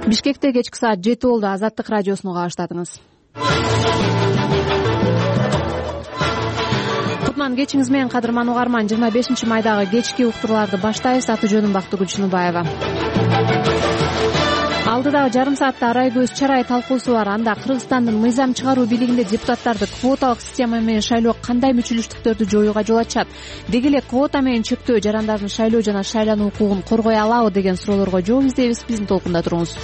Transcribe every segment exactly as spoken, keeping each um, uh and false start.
Бишкекте кечки саат жети болду. Азаттык радиосуна кабаштадыңыз. Кутман кечиңиз менен кадырман угарман. жыйырма бешинчи майдагы кечки уктурууларды баштайбыз. Аты жөнүм Бактыгүл Чыныбаева. Алдыдагы жарым саатта арай көз чарай талкуусу бар. Анда Кыргызстандын мыйзам чыгаруу бийлигинде депутаттарды квоталык система менен шайлоо кандай мүчүлүштүктөрдү жоюуга жол ачат? Деги эле квота менен чектөө жарандардын шайлоо жана шайлануу укугун коргой алабы деген суроолорго жооп издейбиз. Биздин толкунда туруңуз.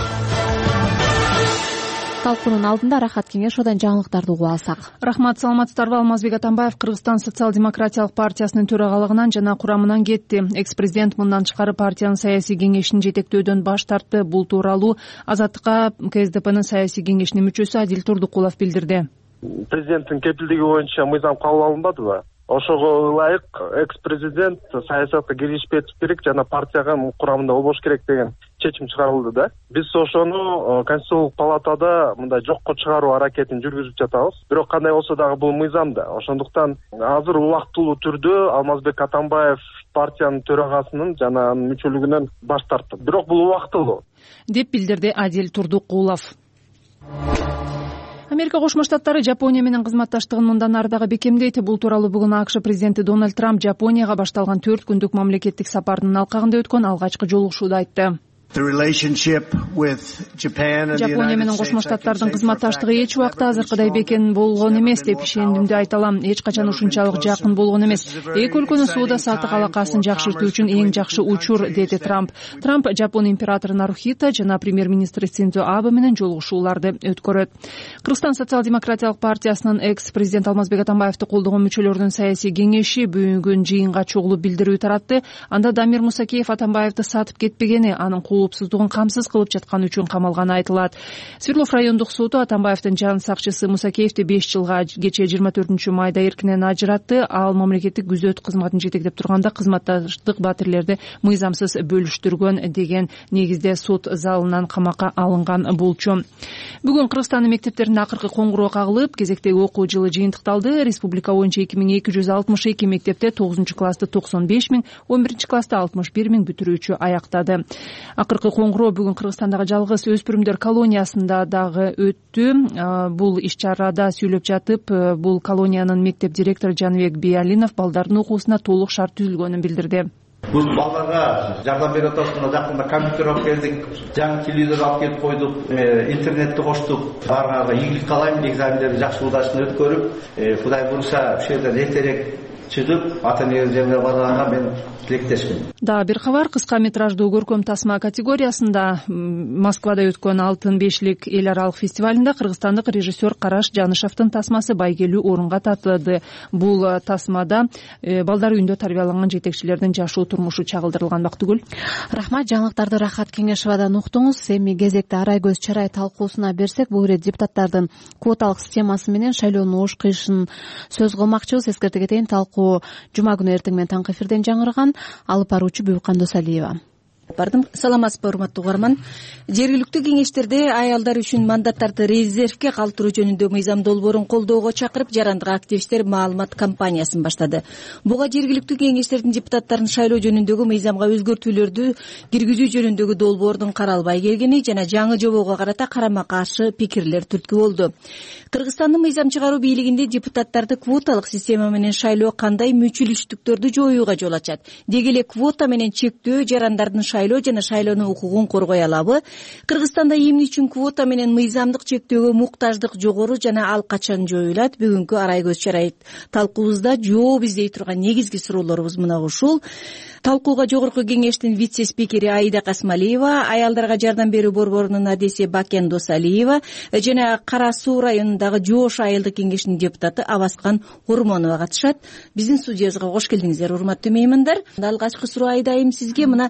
Талкуунун алдында Рахат Кеңешовдон жаңылыктарды угуп алсак. Рахмат, саламатсыздарбы? Алмазбек Атамбаев Кыргызстан социал-демократиялык партиясынын төрагалыгынан жана курамынан кетти. Экс-президент мындан тышкары партиянын саясий кеңешин жетектөөдөн баш тартты. Бул тууралуу Азаттыкка КСДПнын саясий кеңешинин мүчөсү Адил Турдукулов билдирди. Президенттин кепилдиги боюнча мыйзам кабыл алынбадыбы? Ошого ылайык экс-президент саясатка киришпеш керек жана партиянын курамында болбош керек деген чечим чыгарылды да. Биз ошону Конституциялык палатада мындай жокко чыгаруу аракетин жүргүзүп жатабыз. Бирок кандай болсо дагы бул мыйзам да. Ошондуктан азыр убактылуу түрдө Алмазбек Атамбаев партиянын төрагасынын жана анын мүчөлүгүнөн баш тартты. Бирок бул убактылуу деп билдирди Адил Турдукулов. Америка Кошмо Штаттары Жапония менен кызматташтыгын мындан ары дагы бекемдейт. Бул тууралуу бүгүн АКШ президенти Дональд Трамп Жапонияга башталган төрт күндүк мамлекеттик сапарынын алкагында өткөн алгачкы жолугушууда айтты. Жапония менен Кошмо Штаттардын кызматташтыгы эч убакта азыркыдай бекем болгон эмес деп ишенимдүү айта алам. Эч качан ушунчалык жакын болгон эмес. Эки өлкөнүн соода саттык алакасын жакшыртуу үчүн эң жакшы учур, деди Трамп. Трамп Жапон императору Нарухито жана премьер-министри Синдзо Абе менен жолугушууларды өткөрөт. Кыргызстан социал-демократиялык партиясынын экс-президент Алмазбек Атамбаевди колдогон мүчөлөрдүн саясий кеңеши бүгүн жыйынга чогулуп билдирүү таратты. Анда Дамир Мусакеев Атамбаевди сатып кетпегени, анын коопсуздугун камсыз кылып жатканы үчүн камалганы айтылат. Свердлов райондук соту Атамбаевдин жан сакчысы Мусакеевди беш жылга кечээ жыйырма төртүнчү майда эркинен ажыратты. Ал мамлекеттик күзөт кызматын жетектеп турганда кызматташтык батирлерди мыйзамсыз бөлүштүргөн деген негизде сот залынан камакка алынган болчу. Бүгүн Кыргызстандын мектептеринде акыркы коңгуроо кагылып, кезектеги окуу жылы жыйынтыкталды. Республика боюнча эки миң эки жүз алтымыш эки мектепте тогузунчу классты токсон беш миң, он биринчи классты алтымыш бир миң бүтүрүүчү аяктады. Акыркы коңгуроо бүгүн Кыргызстандагы жалгыз өспүрүмдөр колониясында дагы өттү. Бул иш-чарада сүйлөп жатып, бул колониянын мектеп директору Жаныбек Биалинов балдардын окуусуна толук шарт түзүлгөнүн билдирди. Бул балдарга жардам берип атабыз. Жакында компьютер алып келдик, жаңы телевизор алып келип койдук, интернетти коштук. Баарына ийгилик каалайм, экзамендерди жакшы удачный өткөрүп, Кудай буйруса ушул жерден эртерээк чыгып, ата-энеге жерге барганга мен тилектешмин. Да, бир кабар. Кыска метраждуу көркөм тасма категориясында Москвада өткөн Алтын бешлик эл аралык фестивалында кыргызстандык режиссер Караш Жанышевдин тасмасы байгелүү орунга тартылды. Бул тасмада балдар үйүндө тарбияланган жетекчилердин жашоо турмушу чагылдырылган. Бактыгүл. Рахмат, жаңылыктарды Рахат Кеңешовдон уктуңуз. Эми кезекте арай көз чарай талкуусуна берсек, бул ирет депутаттардын квоталык системасы менен шайлоонун ош кыйышын сөз кылмакчыбыз. Эскерте кетейин, талкуу жума күнү эртең менен таңкы эфирден жаңырган. Алып баруучу Бүкан Досалиева. Бардым. Саламатсызбы, урматтуу угарман. Жергиликтүү кеңештерде аялдар үчүн мандаттарды резервге калтыруу жөнүндө мыйзам долбоорун колдоого чакырып, жарандык активисттер маалымат кампаниясын баштады. Буга жергиликтүү кеңештердин депутаттарын шайлоо жөнүндөгү мыйзамга өзгөртүүлөрдү киргизүү жөнүндөгү долбоордун каралбай келгени жана жаңы жобого карата карама каршы пикирлер түрткү болду. Кыргызстандын мыйзам чыгаруу бийлигинде депутаттарды квоталык система менен шайлоо кандай мүчүлүштүктөрдү жоюуга жол ачат? Деги эле квота менен чектөө жарандардын шайлоо жана шайлоонун укугун коргой алабы? Кыргызстанда эмне үчүн квота менен мыйзамдык чектөөгө муктаждык жогору жана ал качан жоюлат? Бүгүнкү арай көз чарай талкуубузда жооп издей турган негизги суроолорубуз мына ушул. Талкууга жогорку кеңештин вице-спикери Аида Касмалиева, аялдарга жардам берүү борборунун адеси Бакен Досалиева жана Кара Суу районундагы Жоош айылдык кеңешинин депутаты Абаскан Ормонова катышат. Биздин студиябызга кош келдиңиздер, урматтуу меймандар. Алгачкы суроо Аида айым сизге. Мына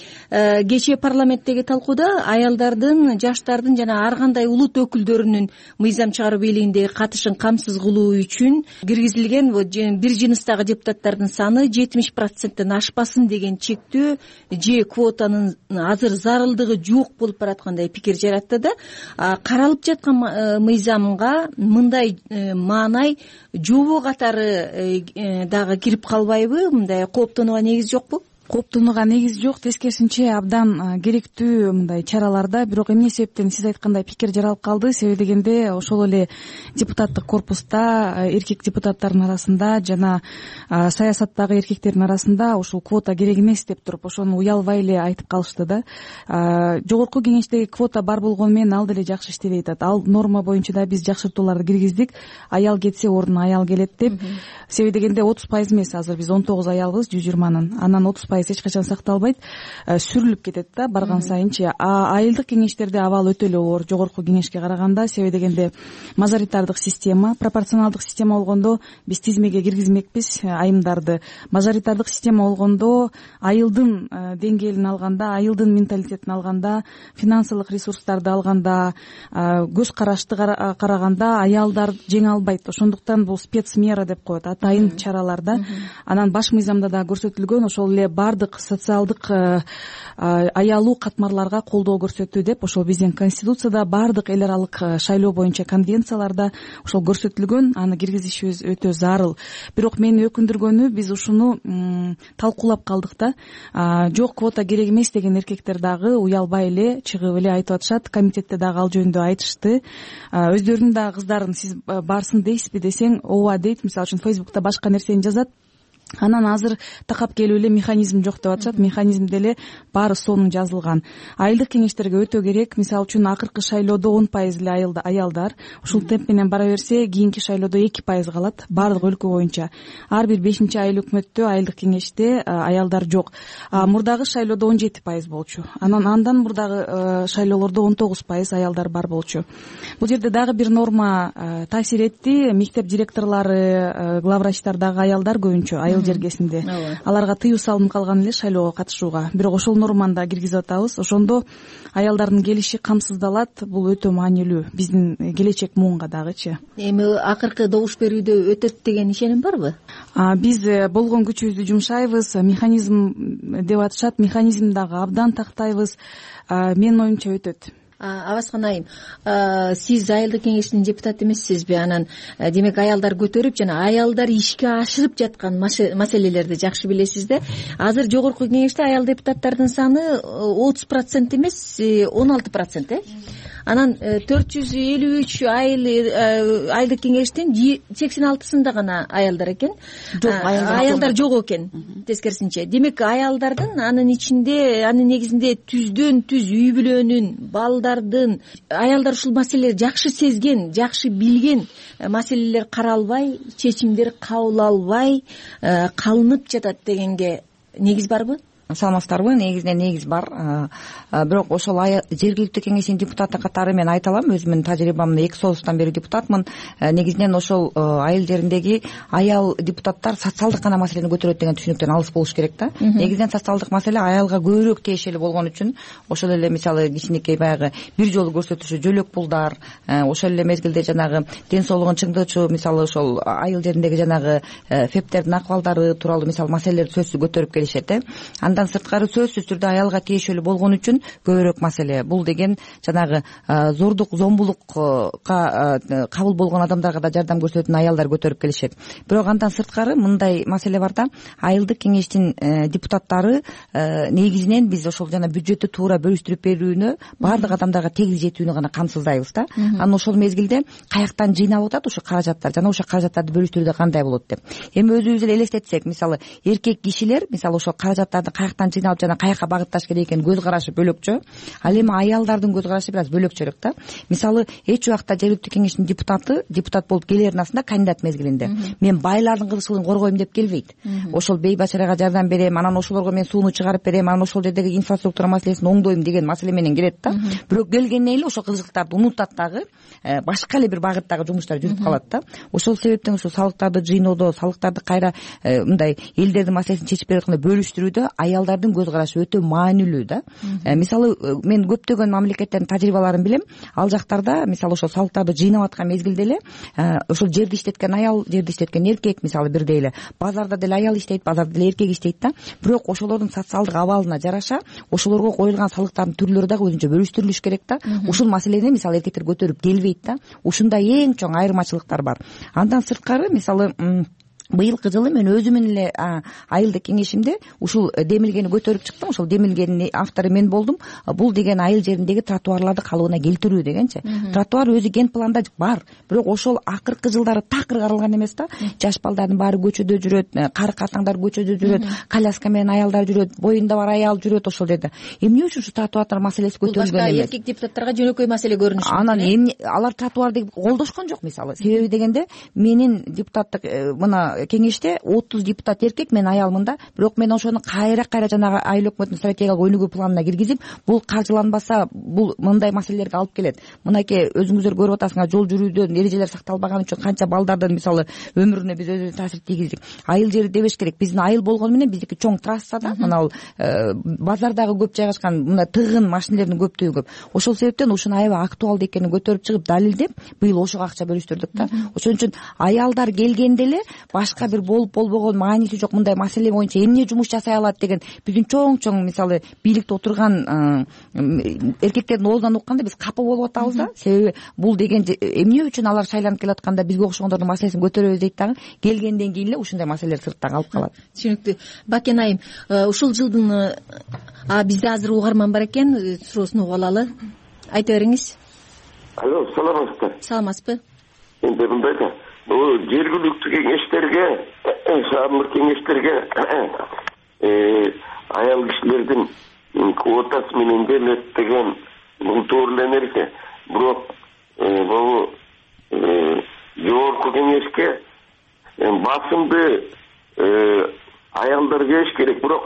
кечээ парламенттеги талкууда аялдардын, жаштардын жана ар кандай улут өкүлдөрүнүн мыйзам чыгаруу бийлигиндеги катышын камсыз кылуу үчүн киргизилген бир жыныстагы депутаттардын саны жетимиш проценттен ашпасын деген чектөө же квотанын азыр зарылдыгы жок болуп бараткандай пикир жаратты да. Каралып жаткан мыйзамга мындай маанай жобо катары дагы кирип калбайбы? Мындай кооптонууга негиз жокпу? кооптонууга негиз жок, тескерисинче абдан керектүү мындай чараларда. Бирок эмне себептен сиз айткандай пикир жаралып калды? Себеби дегенде ошол эле депутаттык корпуста эркек депутаттардын арасында жана саясаттагы эркектердин арасында ушул квота керек эмес деп туруп ошону уялбай эле айтып калышты да. Жогорку кеңештеги квота бар болгону менен ал деле жакшы иштебей атат. Ал норма боюнча да биз жакшыртууларды киргиздик. Аял кетсе ордуна аял келет деп. Себеби дегенде отуз пайыз эмес, азыр биз он тогуз аялбыз жүз жыйырманын. Анан отуз пайыз эч качан сакталбайт, сүрүлүп кетет да барган сайынчы. Айылдык кеңештерде абал өтө эле оор жогорку кеңешке караганда. Себеби дегенде мажоритардык система, пропорционалдык система болгондо биз тизмеге киргизмекпиз айымдарды. Мажоритардык система болгондо айылдын деңгээлин алганда, айылдын менталитетин алганда, финансылык ресурстарды алганда, көз карашты караганда аялдар жеңе албайт. Ошондуктан бул спецмера деп коет, атайын чараларда. Анан баш мыйзамда да көрсөтүлгөн ошол эле бардык социалдык аялуу катмарларга колдоо көрсөтүү деп ошол биздин конституцияда, бардык эл аралык шайлоо боюнча конвенцияларда ошол көрсөтүлгөн. Аны киргизишибиз өтө зарыл. Бирок мени өкүндүргөнү, биз ушуну талкуулап калдык да. Жок, квота керек эмес деген эркектер дагы уялбай эле чыгып эле айтып атышат. Комитетте дагы ал жөнүндө айтышты. Өздөрүнүн дагы кыздарын сиз барсын дейсизби десең, ооба дейт. Мисалы үчүн Фейсбукта башка нерсени жазат. Анан азыр такап келип эле механизм жок деп атышат. Механизмде эле баары сонун жазылган. Айылдык кеңештерге өтө керек. Мисалы үчүн акыркы шайлоодо он пайыз эле аялдар. Ушул темп менен бара берсе, кийинки шайлоодо эки пайыз калат баардык өлкө боюнча. Ар бир бешинчи айыл өкмөттө, айылдык кеңеште аялдар жок. Мурдагы шайлоодо он жети пайыз болчу. Анан андан мурдагы шайлоолордо он тогуз пайыз аялдар бар болчу. Бул жерде дагы бир норма таасир этти. Мектеп директорлору, главврачтардагы аялдар көбүнчө айыл жергесинде. Аларга тыюу салынып калган эле шайлоого катышууга. Бирок ошол норманы да киргизип атабыз. Ошондо аялдардын келиши камсыздалат. Бул өтө маанилүү биздин келечек муунга дагычы. Эми акыркы добуш берүүдө өтөт деген ишеним барбы? Биз болгон күчүбүздү жумшайбыз. Механизм деп атышат. Механизм дагы абдан тактайбыз. Менин оюмча өтөт. Абаскан айым, сиз айылдык кеңештин депутаты эмессизби? Анан демек аялдар көтөрүп жана аялдар ишке ашырып жаткан маселелерди жакшы билесиз да. Азыр жогорку кеңеште аял депутаттардын саны отуз процент эмес, он алты процент, э? Анан төрт жүз элүү үч айыл айылдык кеңештин сексен алтысында гана аялдар экен. Аялдар жок экен, тескерисинче. Демек аялдардын анын ичинде, анын негизинде түздөн түз үй бүлөнүн, балдардын, аялдар ушул маселелерди жакшы сезген, жакшы билген маселелер каралбай, чечимдер кабыл албай калынып жатат дегенге негиз барбы? Саламатсыздарбы? Негизинен негиз бар. Бирок ошол жергиликтүү кеңештин депутаты катары мен айта алам, өзүмдүн тажрыйбамда эки соцтан бери депутатмын. Негизинен ошол айыл жериндеги аял депутаттар социалдык гана маселени көтөрөт деген түшүнүктөн алыс болуш керек да. Негизинен социалдык маселе аялга көбүрөөк тиешелүү болгон үчүн ошол эле мисалы кичинекей баягы бир жолу көрсөтүшү жөлөк пулдар, ошол эле мезгилде жанагы ден соолугун чыңдоочу мисалы ошол айыл жериндеги жанагы фептердин акыбалдары тууралуу мисалы маселелерди сөзсүз көтөрүп келишет. Андан сырткары сөзсүз түрдө аялга тиешелүү болгон үчүн көбүрөөк маселе. Бул деген жанагы зордук, зомбулукка кабыл болгон адамдарга да жардам көрсөтүүнү аялдар көтөрүп келишет. Бирок андан сырткары мындай маселе бар да, айылдык кеңештин депутаттары негизинен биз ошол жана бюджеттти туура бөлүштүрүп берүүнү, баардык адамдарга тегиз жетүүнү гана камсыздайбыз да. Анан ошол мезгилде каяктан жыйналып атат ошо каражаттар жана ошо каражаттарды бөлүштүрүүдө кандай болот деп. Эми өзүбүз эле элестетсек, мисалы эркек кишилер мисалы ошол каражаттарды каяктан жыйналып жана каяка багытташ керек экенин көз карашы бөлөкчө. Ал эми аялдардын көз карашы бир аз бөлөкчөрөөк да. Мисалы эч убакта жергиликтүү кеңештин депутаты депутат болуп келердин астында кандидат мезгилинде мен байлардын кызыкчылыгын коргойм деп келбейт. Ошол бей бачарага жардам берем, анан ошолорго мен сууну чыгарып берем, анан ошол жердеги инфраструктура маселесин оңдойм деген маселе менен келет да. Бирок келгенден эле ошол кызыкчылыктарды унутат дагы, башка эле бир багыттагы жумуштар жүрүп калат да. Ошол себептен ошо салыктарды жыйноодо, салыктарды кайра мындай элдердин маселесин чечип берип атканда бөлүштүрүүдө аялдардын көз карашы өтө маанилүү да. Мисалы мен көптөгөн мамлекеттердин тажрыйбаларын билем. Ал жактарда мисалы ошол салыктарды жыйнап аткан мезгилде эле ошол жерди иштеткен аял, жерди иштеткен эркек мисалы бирдей эле базарда деле аял иштейт, базарда деле эркек иштейт да. Бирок ошолордун социалдык абалына жараша ошолорго коюлган салыктардын түрлөрү дагы өзүнчө бөлүштүрүлүш керек да. Ушул маселени мисалы эркектер көтөрүп келбейт да. Ушундай эң чоң айырмачылыктар бар. Андан сырткары мисалы быйылкы жылы мен өзүмүн эле айылдык кеңешимде ушул демилгени көтөрүп чыктым. Ошол демилгенин автору мен болдум. Бул деген айыл жериндеги тротуарларды калыбына келтирүү дегенчи. Тротуар өзү ген планда бар, бирок ошол акыркы жылдары такыр каралган эмес да. Жаш балдардын баары көчөдө жүрөт, кары катаңдар көчөдө жүрөт, коляска менен аялдар жүрөт, боюнда бар аял жүрөт ошол жерде. Эмне үчүн ушу тротуар маселеси көтөрүлгөн эмес? Эркек депутаттарга жөнөкөй маселе көрүнүшү. Анан эмне алар тротуарды колдошкон жок мисалы. Себеби дегенде менин депутаттык мына кеңеште отуз депутат эркек, мен аялмын да. Бирок мен ошону кайра кайра жанагы айыл өкмөтүнүн стратегиялык өнүгүү планына киргизип, бул каржыланбаса бул мындай маселелерге алып келет. Мынакей өзүңүздөр көрүп атасыңар, жол жүрүүдөн эрежелер сакталбаган үчүн канча балдардын мисалы өмүрүнө биз өзүбүз таасир тийгиздик. Айыл жери дебеш керек. Биздин айыл болгону менен биздики чоң трасса да, мына базардагы көп жайгашкан мына тыгын машинелердин көптүгү көп. Ошол себептен ушуну аябай актуалдуу экенин көтөрүп чыгып далилдеп, быйыл ошого акча бөлүштүрдүк да. Ошон үчүн аялдар келгенде эле башка бир болуп болбогон мааниси жок мындай маселе боюнча эмне жумуш жасай алат деген биздин чоң-чоң мисалы бийликте отурган эркектердин оозунан укканда биз капа болуп атабыз да. Себеби бул деген эмне үчүн алар шайланып келатканда бизге окшогондордун маселесин көтөрөбүз дейт дагы. Келгенден кийин эле ушундай маселелер сыртта калып калат. Түшүнүктүү. Бакен айым, ушул жылдын бизде азыр угарман бар экен, суроосун угуп алалы. Айта бериңиз. Алло, саламатсызбы? Саламатсызбы? Энди мындай да, бул жергиликтүү кеңештерге, шаардык кеңештерге аял кишилердин квотасы менен берилет деген бул туура эле нерсе. Бирок бул жогорку кеңешке басымды аялдар келиш керек, бирок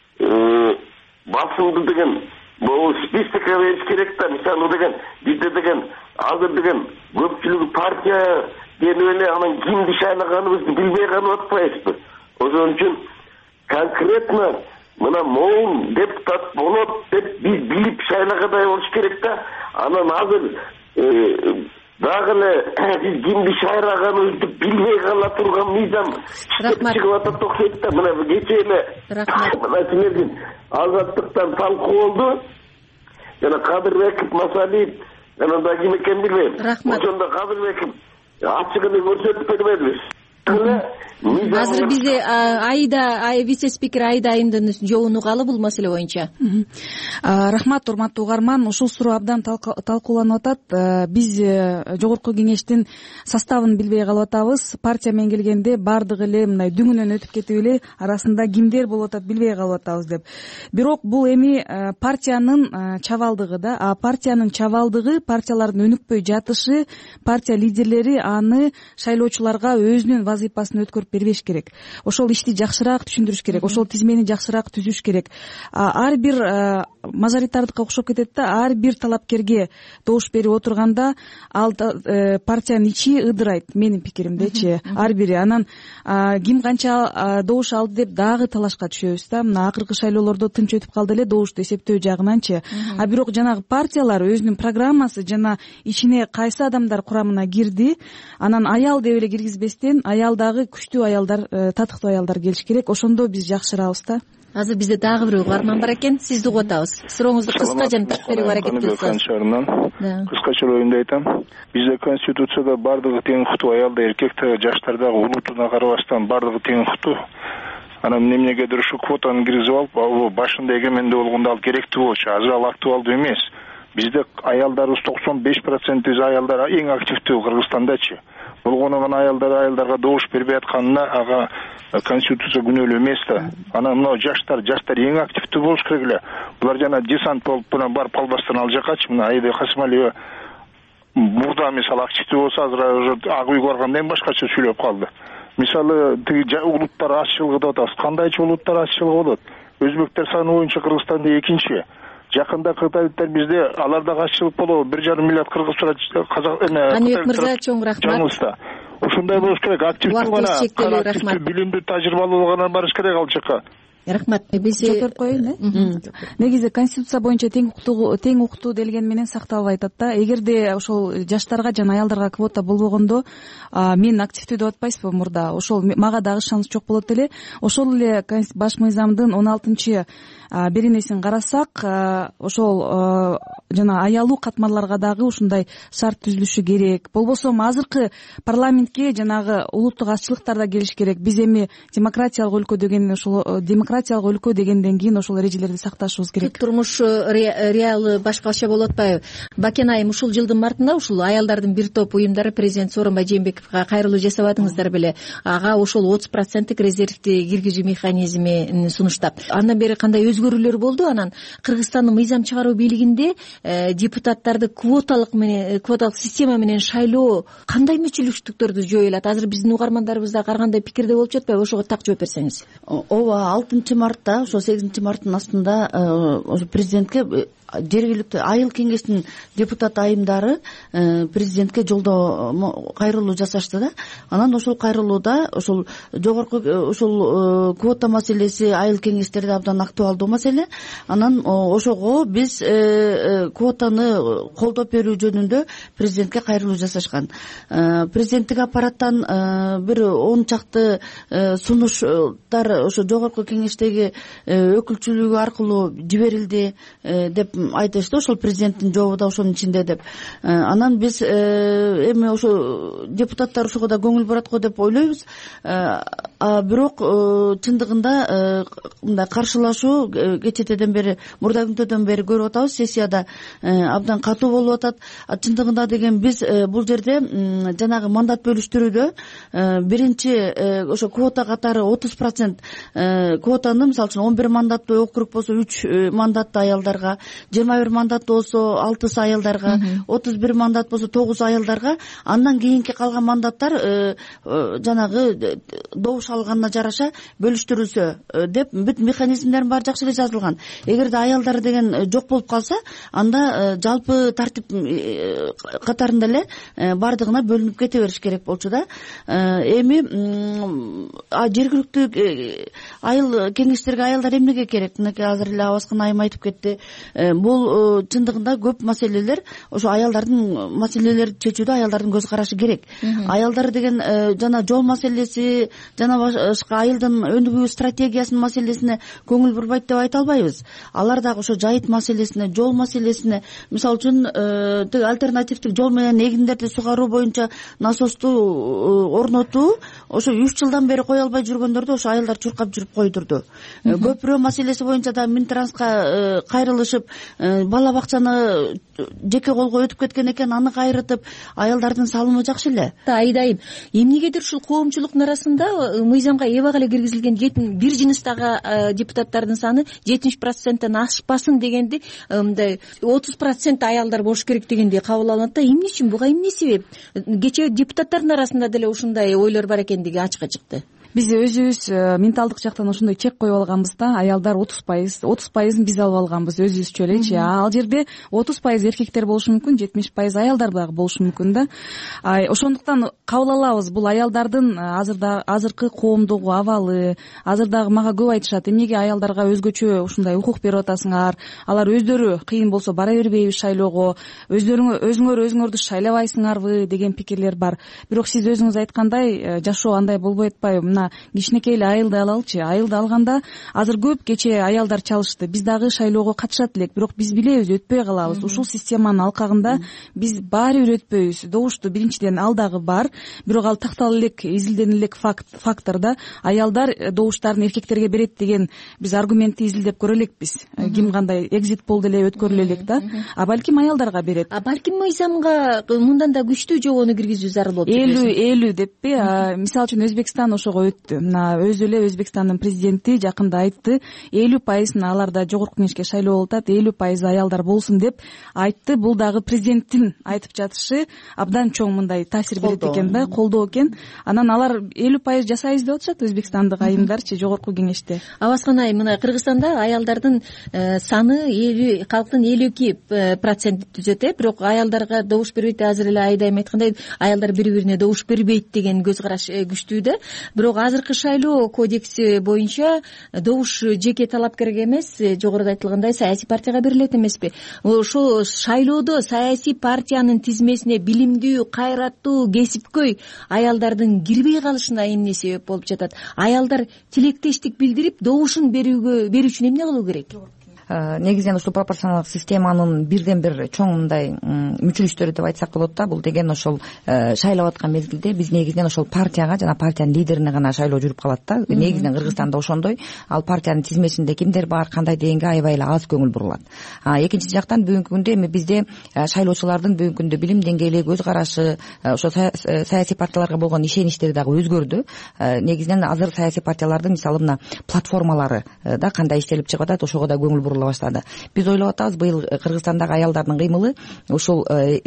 басымды деген бул списокко бериш керек да. Мисалы деген бизде деген азыр деген көпчүлүгү партия денип эле анан кимди шайлаганыбызды билбей калып атпайбызбы? Ошон үчүн конкретно мына моун депутат болот деп биз билип шайлагандай болуш керек да. Анан азыр дагы эле биз кимди шайлаганыбызды билбей кала турган мыйзам чыгып атат окшойт да. Мына кечээ эле мына силердин азаттыктан талкуу болду. Жана Кадырбеков, Масалиев, анан да ким экенин билбейм. Ошондо Кадырбеков ачыгын көрсөтүп бербедиби? Азыр бизде Айда, вице спикер Айда айымдын жообун угалы бул маселе боюнча. Рахмат, урматтуу угарман. Ушул суроо абдан талкууланып атат. Биз жогорку кеңештин составын билбей калып атабыз. Партия менен келгенде бардыгы эле мындай дүңүнөн өтүп кетип эле арасында кимдер болуп атат билбей калып атабыз деп. Бирок бул эми партиянын чабалдыгы да. А партиянын чабалдыгы, партиялардын өнүкпөй жатышы, партия лидерлери аны шайлоочуларга өзүнүн вазыйпасын өткөрүп бербеш керек. Ошол ишти жакшыраак түшүндүрүш керек, ошол тизмени жакшыраак түзүш керек. Ар бир мажоритардыкка окшоп кетет да, ар бир талапкерге добуш берип отурганда ал партиянын ичи ыдырайт, менин пикиримдечи. Ар бири анан ким канча добуш алды деп дагы талашка түшөбүз да. Мына акыркы шайлоолордо тынч өтүп калды эле добушту эсептөө жагынанчы. А бирок жанагы партиялар өзүнүн программасы жана ичине кайсы адамдар курамына кирди, анан аял деп эле киргизбестен аялдагы күчтүү аялдар, татыктуу аялдар келиш керек. Ошондо биз жакшырабыз да. Азыр бизде дагы бир угарман бар экен. Сизди угуп атабыз. Сурооңузду кыска жана так берүүгө аракет кылсаңыз. Кыскача оюнду айтам. Бизде конституцияда бардыгы тең укуктуу, аялда эркекте, жаштардагы улутуна карабастан бардыгы тең укуктуу. Анан эмнегедир ушу квотаны киргизип алып, ал башында эгемендүү болгондо ал керектүү болчу. Азыр ал актуалдуу эмес. Бизде аялдарыбыз токсон беш процент аялдар эң активдүү Кыргызстандачы. Болгоногон аялдар аялдарга добуш бербей атканына ага конституция күнөөлүү эмес да. Анан мына жаштар, жаштар эң активдүү болуш керек эле. Булар жана десант болуп мына барып калбастан ал жакачы, мына Айда Касымалиева мурда мисалы активдүү болсо азыр уже ак үйгө барганда эми башкача сүйлөп калды. Мисалы тиги улуттар азчылыгы деп атабыз. Кандайчы улуттар азчылыгы болот? Өзбектер саны боюнча Кыргызстанда экинчи. Жакында Кытайлыктар бизде аларда азчылык болобу? бир жарым миллиард кыргыз казак эме. Каныбек мырза, чоң рахмат. Ушундай болуш керек, активдүү гана, активдүү билимдүү, тажрыйбалуу гана барыш керек ал жака. рахмат. Биз жооп коеюн э негизи конституция боюнча тең укуктуу тең укуктуу делгени менен сакталып атат да. Эгерде ошол жаштарга жана аялдарга квота болбогондо мен активдүү деп атпайсызбы мурда, ошол мага дагы ышаныч жок болот эле. Ошол эле баш мыйзамдын он алтынчы беренесин карасак, ошол жана аялуу катмарларга дагы ушундай шарт түзүлүшү керек. Болбосо азыркы парламентке жанагы улуттук азчылыктар да келиш керек. Биз эми демократиялык өлкө деген ошол демократиялык өлкө дегенден кийин ошол эрежелерди сакташыбыз керек. Турмуш реалы башкача болуп атпайбы? Бакен айым, ушул жылдын мартында ушул аялдардын бир топ уюмдары президент Сооронбай Жээнбековго кайрылуу жасабадыңыздар беле? Ага ошол отуз проценттик резервди киргизүү механизмин сунуштап. Андан бери кандай өзгөрүүлөр болду? Анан Кыргызстандын мыйзам чыгаруу бийлигинде депутаттарды квоталык менен квоталык система менен шайлоо кандай мүчүлүктүктөрдү жойо алат? Азыр биздин угармандарыбыз да ар кандай пикирде болуп жатпайбы? Ошого так жооп берсеңиз. Ооба, алтынчы мартта ошо сегизинчи марттын астында ошо президентке жергиликтүү айыл кеңештин депутат айымдары президентке жолдоо кайрылуу жасашты да. Анан ошол кайрылууда ошол жогорку ошол квота маселеси айыл кеңештерде абдан актуалдуу маселе. Анан ошого биз квотаны колдоп берүү жөнүндө президентке кайрылуу жасашкан. Президенттик аппараттан бир он чакты сунуштар ошо жогорку кеңештеги өкүлчүлүгү аркылуу жиберилди деп айтышты. Ошол президенттин жообу да ошонун ичинде деп. Анан биз эми ошо депутаттар ошого да көңүл бурат го деп ойлойбуз. А бирок чындыгында мындай каршылашуу кечетеден бери, мурда күнтөдөн бери көрүп атабыз. Сессияда абдан катуу болуп атат. Чындыгында деген биз бул жерде жанагы мандат бөлүштүрүүдө биринчи ошо квота катары отуз процент квотаны, мисалы үчүн он бир мандаттуу округ болсо үч мандатты аялдарга, жыйырма бир мандат болсо алтысы аялдарга, отуз бир мандат болсо тогуз аялдарга, андан кийинки калган мандаттар жанагы добуш алганына жараша бөлүштүрүлсө деп бүт механизмдерин баары жакшы эле жазылган. Эгерде аялдар деген жок болуп калса, анда жалпы тартип катарында эле бардыгына бөлүнүп кете бериш керек болчу да. Эми жергиликтүү айыл кеңештерге аялдар эмнеге керек? Мынакей азыр эле Абаскан айым айтып кетти. Бул чындыгында көп маселелер ошо аялдардын маселелерди чечүүдө аялдардын көз карашы керек. Аялдар деген жана жол маселеси, жана башка айылдын өнүгүү стратегиясынын маселесине көңүл бурбайт деп айта албайбыз. Алар дагы ошо жайыт маселесине, жол маселесине, мисалы үчүн тиги альтернативдик жол менен эгиндерди сугаруу боюнча насосту орнотуу ошо үч жылдан бери кое албай жүргөндөрдү ошо аялдар чуркап жүрүп койдурду. Көпүрө маселеси боюнча да Минтранска кайрылышып, бала бакчаны жеке колго өтүп кеткен экен, аны кайрытып, аялдардын салымы жакшы эле. Айдайым, эмнегедир ушул коомчулуктун арасында мыйзамга эбак эле киргизилген бир жыныстагы депутаттардын саны жетимиш проценттен ашпасын дегенди, мындай отуз процент аялдар болуш керек дегенди кабыл алынат да. Эмне үчүн, буга эмне себеп? Кечээ депутаттардын арасында деле ушундай ойлор бар экендиги ачыкка чыкты. Биз өзүбүз менталдык жактан ошондой чек коюп алганбыз да. Аялдар отуз пайыз, отуз пайызын биз алып алганбыз өзүбүзчө элечи. Ал жерде отуз пайыз эркектер болушу мүмкүн, жетимиш пайыз аялдар дагы болушу мүмкүн да. Ошондуктан кабыл алабыз, бул аялдардын азырда азыркы коомдогу абалы. Азыр дагы мага көп айтышат, эмнеге аялдарга өзгөчө ушундай укук берип атасыңар? Алар өздөрү кыйын болсо бара бербейби шайлоого? Өздөрүңөр өзүңөр өзүңөрдү шайлабайсыңарбы деген пикирлер бар. Бирок сиз өзүңүз айткандай, жашоо андай болбой атпайбы? Мына кичинекей эле айылды алалычы. Айылды алганда азыр көп кечээ аялдар чалышты. Биз дагы шайлоого катышат элек, бирок биз билебиз, өтпөй калабыз. Ушул системанын алкагында биз баары бир өтпөйбүз. Добушту биринчиден ал дагы бар, бирок ал тактала элек, изилдене элек фактор да. Аялдар добуштарын эркектерге берет деген биз аргументти изилдеп көрө элекпиз. Ким кандай экзит пол деле өткөрүлө элек да. А балким аялдарга берет. А балким мыйзамга мындан да күчтүү жобону киргизүү зарыл болуп кетет. элүү элүү деппи? Мисалы үчүн Өзбекстан ошого өттү. Мына өзү эле Өзбекстандын президенти жакында айтты, элүү пайызын аларда жогорку кеңешке шайлоо болуп атат, элүү пайыз аялдар болсун деп айтты. Бул дагы президенттин айтып жатышы абдан чоң мындай таасир берет экен да, колдоо экен. Анан алар элүү пайыз жасайбыз деп атышат өзбекстандык айымдарчы жогорку кеңеште. Абаскан айым, мына Кыргызстанда аялдардын саны элүү, калктын элүү эки процент түзөт э, бирок аялдарга добуш бербейт. Азыр эле Айдайым айткандай, аялдар бири-бирине добуш бербейт деген көз караш күчтүү да. Бирок бирок азыркы шайлоо кодекси боюнча добуш жеке талапкерге эмес, жогоруда айтылгандай саясий партияга берилет эмеспи? Ошол шайлоодо саясий партиянын тизмесине билимдүү, кайраттуу, кесипкөй аялдардын кирбей калышына эмне себеп болуп жатат? Аялдар тилектештик билдирип добушун берүүгө берүү үчүн эмне кылуу керек? Негизинен ушул пропорционалдык системанын бирден бир чоң мындай мүчүлүштөрү деп айтсак болот да. Бул деген ошол шайлап аткан мезгилде биз негизинен ошол партияга жана партиянын лидерине гана шайлоо жүрүп калат да. Негизинен Кыргызстанда ошондой. Ал партиянын тизмесинде кимдер бар, кандай дегенге аябай эле аз көңүл бурулат. Экинчи жактан бүгүнкү күндө эми бизде шайлоочулардын бүгүнкү күндө билим деңгээли, көз карашы, ошо саясий партияларга болгон ишеничтери дагы өзгөрдү. Негизинен азыр саясий партиялардын мисалы мына платформалары да кандай иштелип чыгып атат, ошого да көңүл баштады. Биз ойлоп атабыз, быйыл Кыргызстандагы аялдардын кыймылы ушул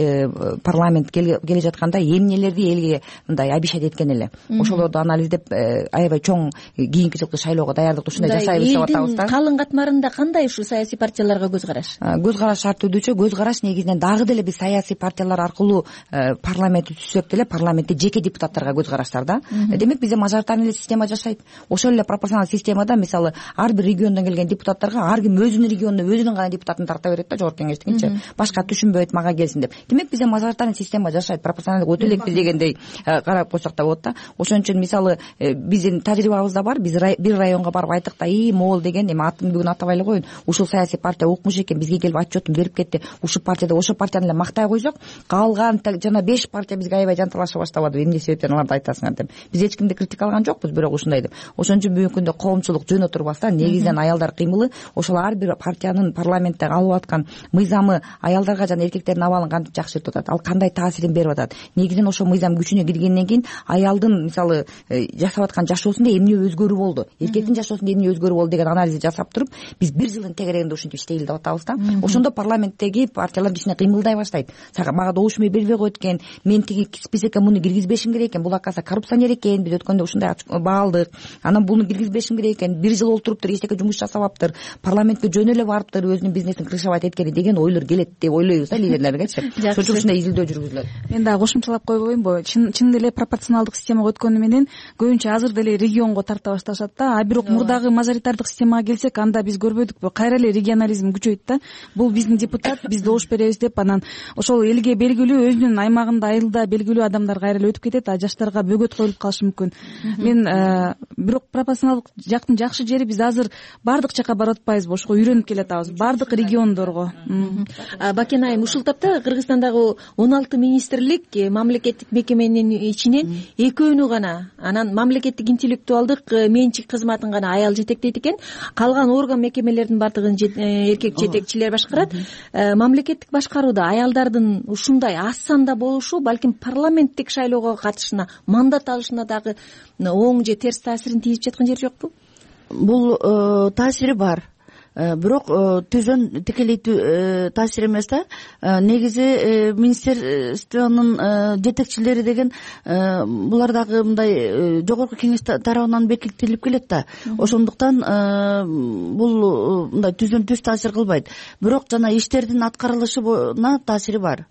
парламент келе жатканда эмнелерди элге мындай обещать эткен эле. Ошолорду анализдеп аябай чоң кийинки жылкы шайлоого даярдыкты ушундай жасайбыз деп атабыз да. Элдин калың катмарында кандай ушул саясий партияларга көз караш? Көз караш шарт түрдүүчү. Көз караш негизинен дагы деле биз саясий партиялар аркылуу парламентти түзсөк деле парламентте жеке депутаттарга көз караштар да. Демек бизде мажоритарный система жашайт. Ошол эле пропорционалдык системада мисалы ар бир региондон келген депутаттарга ар ким өзүнүн регионуна өзүнүн гана депутатын тарта берет да, жогорку кеңештикинчи. Башка түшүнбөйт, мага келсин деп. Демек бизде мажоритарный система жашайт. Пропорционалдык өтө элекпиз дегендей карап койсок да болот да. Ошон үчүн мисалы биздин тажрыйбабызда бар. Биз бир районго барып айттык да, и могул деген эми атын бүгүн атабай эле коеюн. Ушул саясий партия укмуш экен, бизге келип отчетун берип кетти. Ушул партияда ошол партияны эле мактай койсок, калган жана беш партия бизге аябай жанталаша баштабады. Эмне себептен аларды айтасыңар деп. Биз эч кимди критикалаган жокпуз, бирок ушундай деп. Ошон үчүн бүгүнкү күндө коомчулук жөн отурбастан негизинен аялдар кыймылы ошол ар бир партиянын парламентте алып аткан мыйзамы аялдарга жана эркектердин абалын кантип жакшыртып атат, ал кандай таасирин берип атат. Негизинен ошол мыйзам күчүнө киргенден кийин аялдын мисалы жасап аткан жашоосунда эмне өзгөрүү болду, эркектин жашоосунда эмне өзгөрүү болду деген анализди жасап туруп, биз бир жылдын тегерегинде ушинтип иштейли деп атабыз да. Ошондо парламенттеги партиялар кичине кыймылдай баштайт. Мага добуш бербей койт экен, мен тиги списокко муну киргизбешим керек экен, бул акаса коррупционер экен, биз өткөндө ушундай баалдык. Анан буну киргизбешим керек экен, бир жыл олтуруптур, эчтеке жумуш жасабаптыр, парламентке жөн эле барыптыр, өзүнүн бизнесин крышевать эткени деген ойлор келет деп ойлойбуз да лидерлергечи. Ошон үчүн ушундай изилдөө жүргүзүлөт. Мен дагы кошумчалап койбоймунбу? Чын деле пропорционалдык системага өткөнү менен көбүнчө азыр деле регионго тарта башташат да. А бирок мурдагы мажоритардык системага келсек, анда биз көрбөдүкпү? Кайра эле регионализм күчөйт да. Бул биздин депутат, биз добуш беребиз деп анан ошол элге белгилүү өзүнүн аймагында, айылда белгилүү адамдар кайра эле өтүп кетет, а жаштарга бөгөт коюлуп калышы мүмкүн. Мен бирок пропорционалдык жактын жакшы жери биз азыр бардык жака барып атпайбызбы? Ошого үйрөнүп келатабыз. Бардык региондорго. Бакен айым, ушул тапта Кыргызстандагы он алты министрлик мамлекеттик мекеменин ичинен экөөнү гана, анан мамлекеттик интеллектуалдык менчик кызматын гана аял жетектейт экен. Калган орган мекемелердин бардыгын эркек жетекчилер башкарат. Мамлекеттик башкарууда аялдардын ушундай аз санда болушу балким парламенттик шайлоого катышына, мандат алышына дагы оң же терс таасирин тийип жаткан жери жокпу? Бул таасири бар. Бирок түзөн тикелей таасир эмес да. Негизи министерствонун жетекчилери деген булар дагы мындай жогорку кеңеш тарабынан бекитилип келет да. Ошондуктан бул мындай түзөн түз таасир кылбайт. Бирок жана иштердин аткарылышына таасири бар.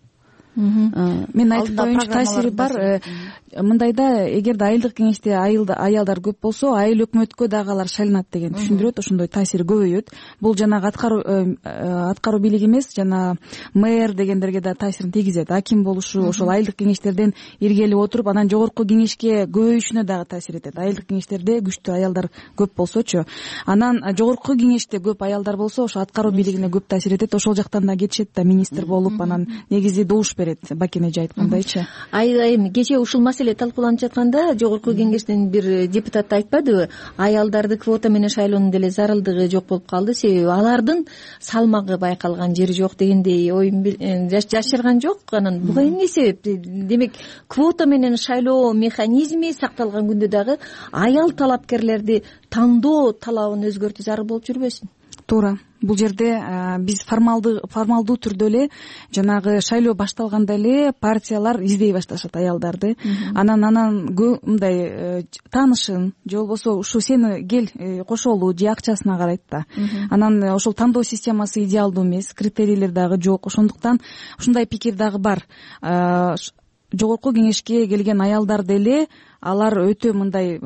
Мен айтып коеюнчу, таасири бар. Мындайда, эгерде айылдык кеңеште аялдар көп болсо, айыл өкмөткө дагы алар шайланат деген түшүндүрөт. Ошондой таасири көбөйөт. Бул жанагы аткаруу аткаруу бийлиги эмес, жана мэр дегендерге да таасирин тийгизет. Аким болушу, ошол айылдык кеңештерден иргелип отуруп, анан жогорку кеңешке көбөйүшүнө дагы таасир этет. Айылдык кеңештерде күчтүү аялдар көп болсочу, анан жогорку кеңеште көп аялдар болсо, ошо аткаруу бийлигине көп таасир этет. Ошол жактан да кетишет да, министр болуп, анан негизи добуш берет. Бакен эже айткандайчы. Айым, кечээ ушул маселе талкууланып жатканда жогорку кеңештин бир депутаты айтпадыбы, аялдарды квота менен шайлоонун деле зарылдыгы жок болуп калды, себеби алардын салмагы байкалган жери жок дегендей оюн жашырган жок. Анан буга эмне себеп? Демек, квота менен шайлоо механизми сакталган күндө дагы аял талапкерлерди тандоо талабын өзгөртүү зарыл болуп жүрбөсүн? Туура. Бул жерде биз формалдуу формалдуу түрдө эле жанагы шайлоо башталганда эле партиялар издей башташат аялдарды. Анан анан мындай таанышын же болбосо ушу сени кел кошолу же акчасына карайт да. Анан ошол тандоо системасы идеалдуу эмес, критерийлер дагы жок. Ошондуктан ушундай пикир дагы бар. Жогорку кеңешке келген аялдар деле алар өтө мындай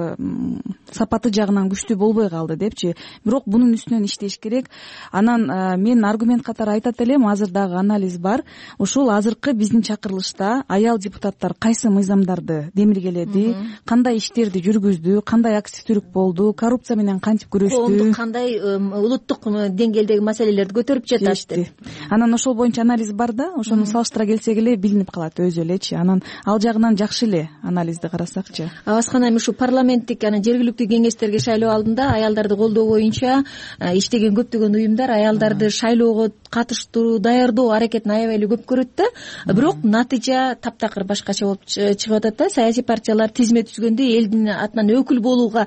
сапаты жагынан күчтүү болбой калды депчи. Бирок бунун үстүнөн иштеш керек. Анан мен аргумент катары айтат элем, азыр дагы анализ бар. Ушул азыркы биздин чакырылышта аял депутаттар кайсы мыйзамдарды демиргеледи, кандай иштерди жүргүздү, кандай активдүүлүк болду, коррупция менен кантип күрөштү, коомдук кандай улуттук деңгээлдеги маселелерди көтөрүп жатышты. Анан ошол боюнча анализ бар да, ошону салыштыра келсек эле билинип калат өзү элечи. Анан ал жагынан жакшы эле анализди карасакчы. Абаскан айым, ушу парламенттик анан жергиликтүү кеңештерге шайлоо алдында аялдарды колдоо боюнча иштеген көптөгөн уюмдар аялдарды шайлоого катыштыруу, даярдоо аракетин аябай эле көп көрөт да. Бирок натыйжа таптакыр башкача болуп чыгып атат да. Саясий партиялар тизме түзгөндө элдин атынан өкүл болууга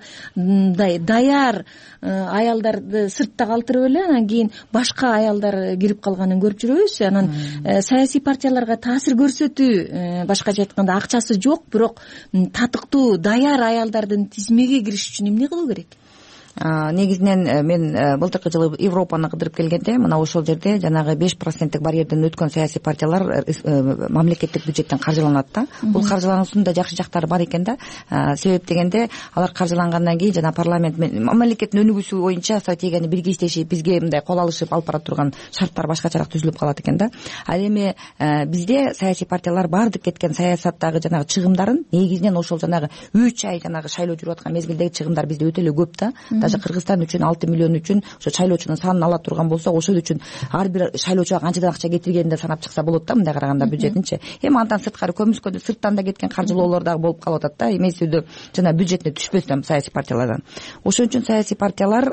даяр аялдарды сыртта калтырып эле анан кийин башка аялдар кирип калганын көрүп жүрөбүз. Анан саясий партияларга таасир көрсөтүү, башкача айтканда акчасы жок, бирок татыктуу даяр аялдардын тизмеге кириш үчүн эмне кылуу керек? Негизинен мен былтыркы жылы Европаны кыдырып келгенде мына ошол жерде жанагы беш проценттик барьерден өткөн саясий партиялар мамлекеттик бюджеттен каржыланат да. Бул каржылануусунун да жакшы жактары бар экен да. Себеп дегенде алар каржылангандан кийин жана парламент мамлекеттин өнүгүүсү боюнча стратегияны бирге иштеши, бизге мындай кол алышып алып бара турган шарттар башкачараак түзүлүп калат экен да. Ал эми бизде саясий партиялар баардык кеткен саясаттагы жанагы чыгымдарын негизинен ошол жанагы үч ай жанагы шайлоо жүрүп аткан мезгилдеги чыгымдар бизде өтө эле көп да. Даже Кыргызстан үчүн алты миллион үчүн ошо шайлоочунун санын ала турган болсо, ошол үчүн ар бир шайлоочуга канчадан акча кетиргенин да санап чыкса болот да, мындай караганда бюджетинчи. Эми андан сырткары көмүскөдө сырттан да кеткен каржылоолор дагы болуп калып атат да, эмесүүдө жана бюджетине түшпөстөн саясий партиялардан. Ошон үчүн саясий партиялар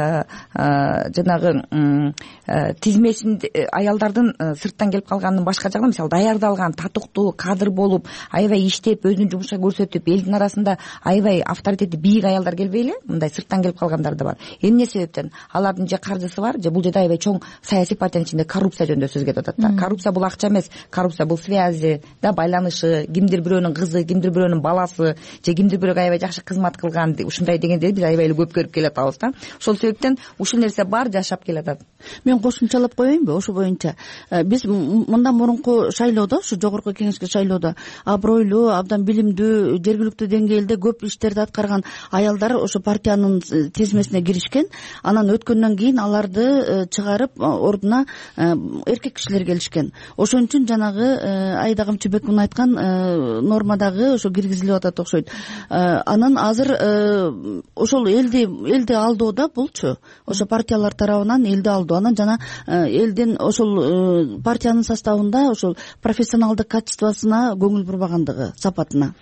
жанагы тизмесин аялдардын сырттан келип калганын башка жагынан, мисалы даярдалган, татыктуу кадр болуп, аябай иштеп, өзүнүн жумушун көрсөтүп, элдин арасында аябай авторитети бийик аялдар келбей эле, мындай сырттан келип калгандар да бар. Эмне себептен? Алардын же каржысы бар, же бул жерде аябай чоң саясий партиянын ичинде коррупция жөнүндө сөз кетип атат да. Коррупция бул акча эмес, коррупция бул связи, да, байланышы, кимдир бирөөнүн кызы, кимдир бирөөнүн баласы, же кимдир бирөөгө аябай жакшы кызмат кылган, ушундай дегенде биз аябай эле көп көрүп келатабыз да. Ошол себептен ушул нерсе бар, жашап келатат. Мен кошумчалап коеюнбу ошо боюнча? Биз мындан мурунку шайлоодо, ушу жогорку кеңешке шайлоодо абройлуу, абдан билимдүү, жергиликтүү деңгээлде көп иштерди аткарган аялдар ошо партиянын тизмесине киришкен. Анан өткөндөн кийин аларды чыгарып ордуна эркек кишилер келишкен. Ошон үчүн жанагы Айда Камчыбековдун айткан нормадагы ошо киргизилип атат окшойт. Анан азыр ошол элди элди алдоодо булчу ошо партиялар тарабынан элди алдоо, анан жана элдин ошол партиянын составында ошол профессионалдык качествосуна көңүл бурбагандыгы, сапатына.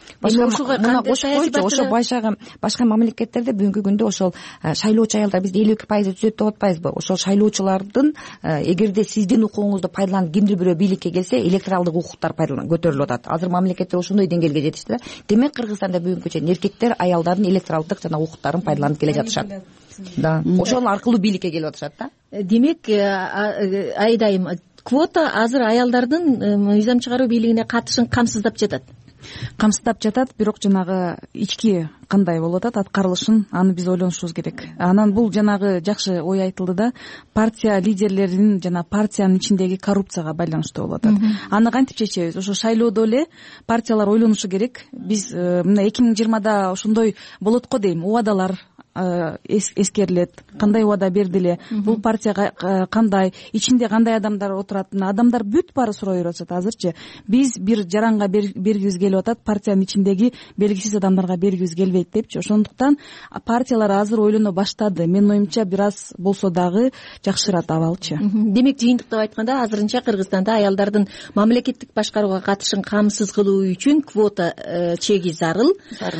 Ошо башка башка мамлекеттерде бүгүнкү күндө ошол шайлоочу аялдар бизде элүү эки пайыз түзөт деп атпайбызбы? Ошол шайлоочулардын эгерде сиздин укугуңузду пайдаланып кимдир бирөө бийликке келсе, электоралдык укуктар көтөрүлүп атат. Азыр мамлекеттер ошондой деңгээлге жетишти да. Демек Кыргызстанда бүгүнкү чейин эркектер аялдардын электоралдык жана укуктарын пайдаланып келе жатышат. Да, ошол аркылуу бийликке келип атышат да. Демек Айдайым, квота азыр аялдардын мыйзам чыгаруу бийлигине катышын камсыздап жатат. камсыздап жатат, бирок жанагы ички кандай болуп атат аткарылышын аны биз ойлонушубуз керек. Анан бул жанагы жакшы ой айтылды да, партия лидерлеринин жана партиянын ичиндеги коррупцияга байланыштуу болуп атат. Аны кантип чечебиз? Ошо шайлоодо эле партиялар ойлонушу керек. Биз мына эки миң жыйырмада ошондой болот го дейм, убадалар эскерилет, кандай убада бердиле, бул партияга кандай, ичинде кандай адамдар отуратын, адамдар бүт баары суроо берип атышат азырчы. Биз бир жаранга бергибиз келип атат, партиянын ичиндеги белгисиз адамдарга бергибиз келбейт депчи. Ошондуктан партиялар азыр ойлоно баштады. Менин оюмча бир аз болсо дагы жакшырат абалчы. Демек жыйынтыктап айтканда, азырынча Кыргызстанда аялдардын мамлекеттик башкарууга катышын камсыз кылуу үчүн квота чеги зарыл.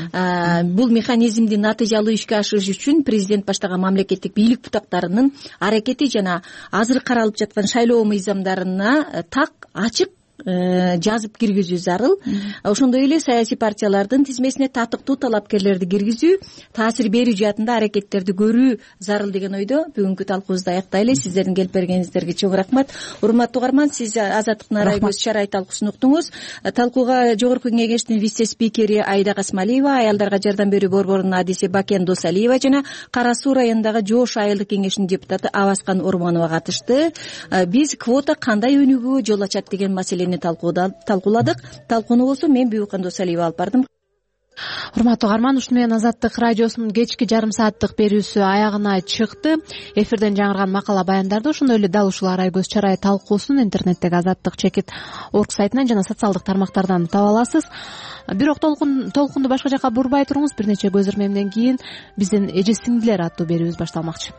Бул механизмди натыйжалуу ишке ашырыш үчүн президент баштаган мамлекеттик бийлик бутактарынын аракети жана азыр каралып жаткан шайлоо мыйзамдарына так, ачык жазып киргизүү зарыл. Ошондой эле саясий партиялардын тизмесине татыктуу талапкерлерди киргизүү, таасир берүү жаатында аракеттерди көрүү зарыл деген ойдо бүгүнкү талкуубузду аяктайлы. Сиздердин келип бергениңиздерге чоң рахмат. Урматтуу угарман, сиз Азаттык Нарай көз чарай талкуусун уктуңуз. Талкууга жогорку кеңештин вице спикери Айда Касмалиева, аялдарга жардам берүү борборунун адиси Бакен Досалиева жана Кара Суу районундагы Жоош айылдык кеңешинин депутаты Абаскан Орманова катышты. Биз квота кандай өнүгүүгө жол ачат деген маселени талкууладык. Талкууну болсо мен Бүйүкан Досалиева алып бардым. урматтуу угарман, ушуну менен Азаттык радиосунун кечки жарым сааттык берүүсү аягына чыкты. Эфирден жаңырган макала баяндарды ошондой эле дал ушул арай көз чарай талкуусун интернеттеги азаттык чекит орг сайтынан жана социалдык тармактардан таба аласыз. Бирок толкунду башка жака бурбай туруңуз, бир нече көз ирмемден кийин биздин эже сиңдилер аттуу берүүбүз башталмакчы.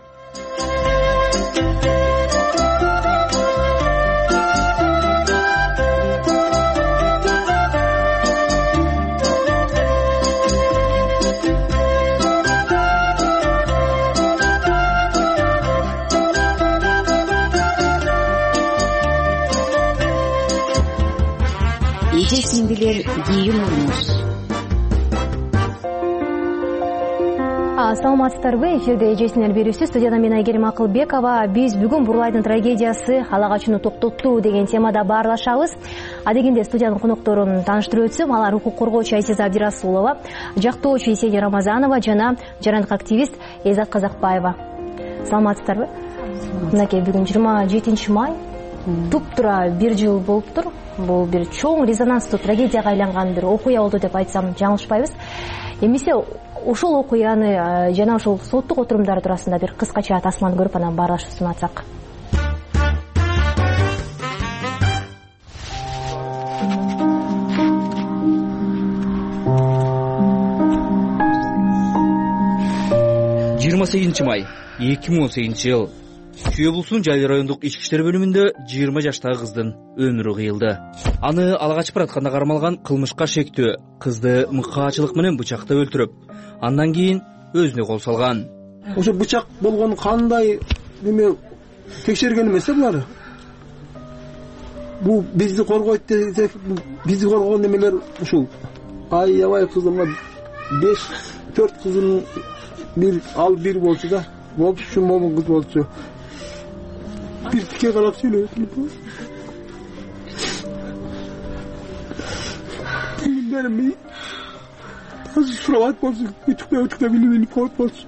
Эже сиңдилер кийим урмуш. Саламатсыздарбы? Эфирде эже сиңдилер берүүсү, студияда мен Айгерим Акылбекова. Биз бүгүн Бурлайдын трагедиясы ала качууну токтотту деген темада баарлашабыз. Адегенде студиянын конокторун тааныштырып өтсөм, алар укук коргоочу Айсиза Абдирасулова, жактоочу Есения Рамазанова жана жарандык активист Эзат Казакбаева. Саламатсыздарбы? Мынакей бүгүн жыйырма жетинчи май. Туп-тура бир жыл болуптур. Бул бир чоң резонанстуу трагедияга айланган бир окуя болду деп айтсам жаңылышпайбыз. Эмесе ошол окуяны жана ошол соттук отурумдар туурасында бир кыскача тасманы көрүп анан баарлашып сунатсак. жыйырма сегизинчи май эки миң он сегизинчи жыл Чүй облусунун Жайыл райондук ички иштер бөлүмүндө жыйырма жаштагы кыздын өмүрү кыйылды. Аны ала качып баратканда кармалган кылмышка шектүү кызды мыкаачылык менен бычактап өлтүрүп, андан кийин өзүнө кол салган. Ошо бычак болгону кандай неме текшерген эмес э булар. Бул бизди коргойт десек, бизди коргогон немелер ушул. Аябай кызыма беш төрт кызын бир ал бир болчу да, болуп ушу момун кыз болчу. Bir tike karab söylüyorsun bu. Benim mi? Nasıl sıravat olsun? Ütükle ütükle bili bili kort olsun.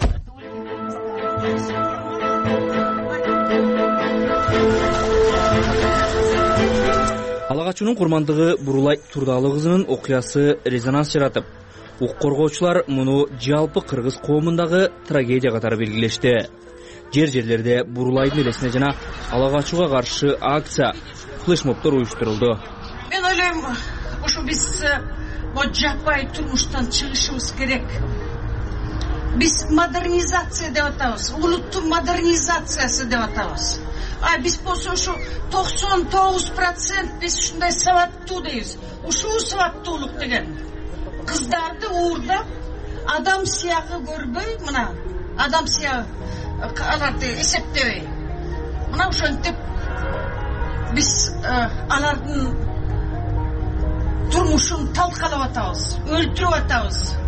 Ала качуунун курмандыгы Бурлай Турдалы кызынын окуясы резонанс жаратып, укук коргоочулар муну жалпы кыргыз коомундагы трагедия катары белгилешти. Жер-жерлерде Бурлайдын элесине жана ала качууга каршы акция, флешмобдор уюштурулду. Мен ойлойм, ушу биз бул жаппай турмуштан чыгышыбыз керек. Биз модернизация деп атабыз, улуттун модернизациясы деп атабыз. А биз болсо ушу токсон тогуз процент биз ушундай сабаттуу дейбиз. Ушул сабаттуулук деген кыздарды уурдап, адам сыягы көрбөй, мына адам сыягы аларды эсептебей. Мына ошентип биз алардын турмушун талкалап атабыз, өлтүрүп атабыз.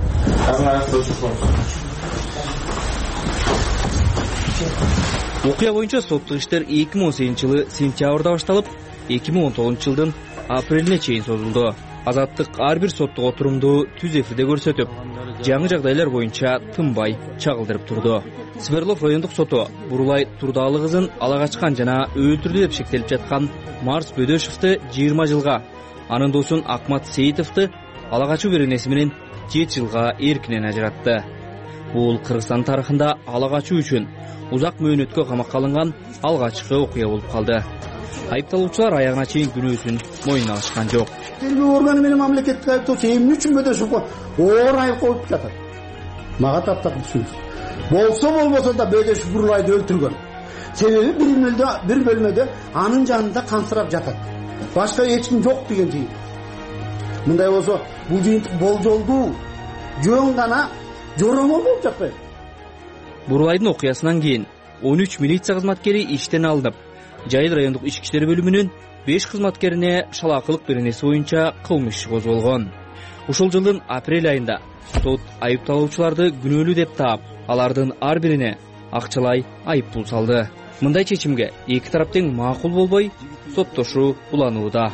Окуя боюнча соттук иштер эки миң он сегизинчи жылы сентябрда башталып, эки миң он тогузунчу жылдын апрелине чейин созулду. Азаттык ар бир соттук отурумду түз эфирде көрсөтүп, жаңы жагдайлар боюнча тынбай чагылдырып турду. Свердлов райондук соту Бурлай Турдалы кызын ала качкан жана өлтүрдү деп шектелип жаткан Марс Бөдөшевди жыйырма жылга, анын досун Акмат Сейитовду ала качуу беренеси менен жети жылга эркинен ажыратты. Бул Кыргызстан тарыхында ала качуу үчүн узак мөөнөткө камакка алынган алгачкы окуя болуп калды. Айыпталуучулар аягына чейин күнөөсүн мойнуна алышкан жок. Тербөө органы менен мамлекеттик айыптоочу эмне үчүн Бөдөшевго оор айып коюп жатат? Мага таптап түшүнүз. Болсо болбосо да Бөдөшев Бурлайды өлтүргөн. Себеби бир бөлмөдө, бир бөлмөдө анын жанында кансырап жатат. Башка эч ким жок деген жыйын. Мындай болсо бул жыйынтык болжолдуу, жөн гана жоромол болуп жатпайбы? Бурлайдын окуясынан кийин он үч милиция кызматкери иштен алынып, Жайыл райондук ички иштер бөлүмүнүн беш кызматкерине шалаакылык беренеси боюнча кылмыш иши козголгон. Ушул жылдын апрель айында сот айыпталуучуларды күнөөлүү деп таап, алардын ар бирине акчалай айыппул салды. Мындай чечимге эки тарап тең макул болбой, соттошуу уланууда.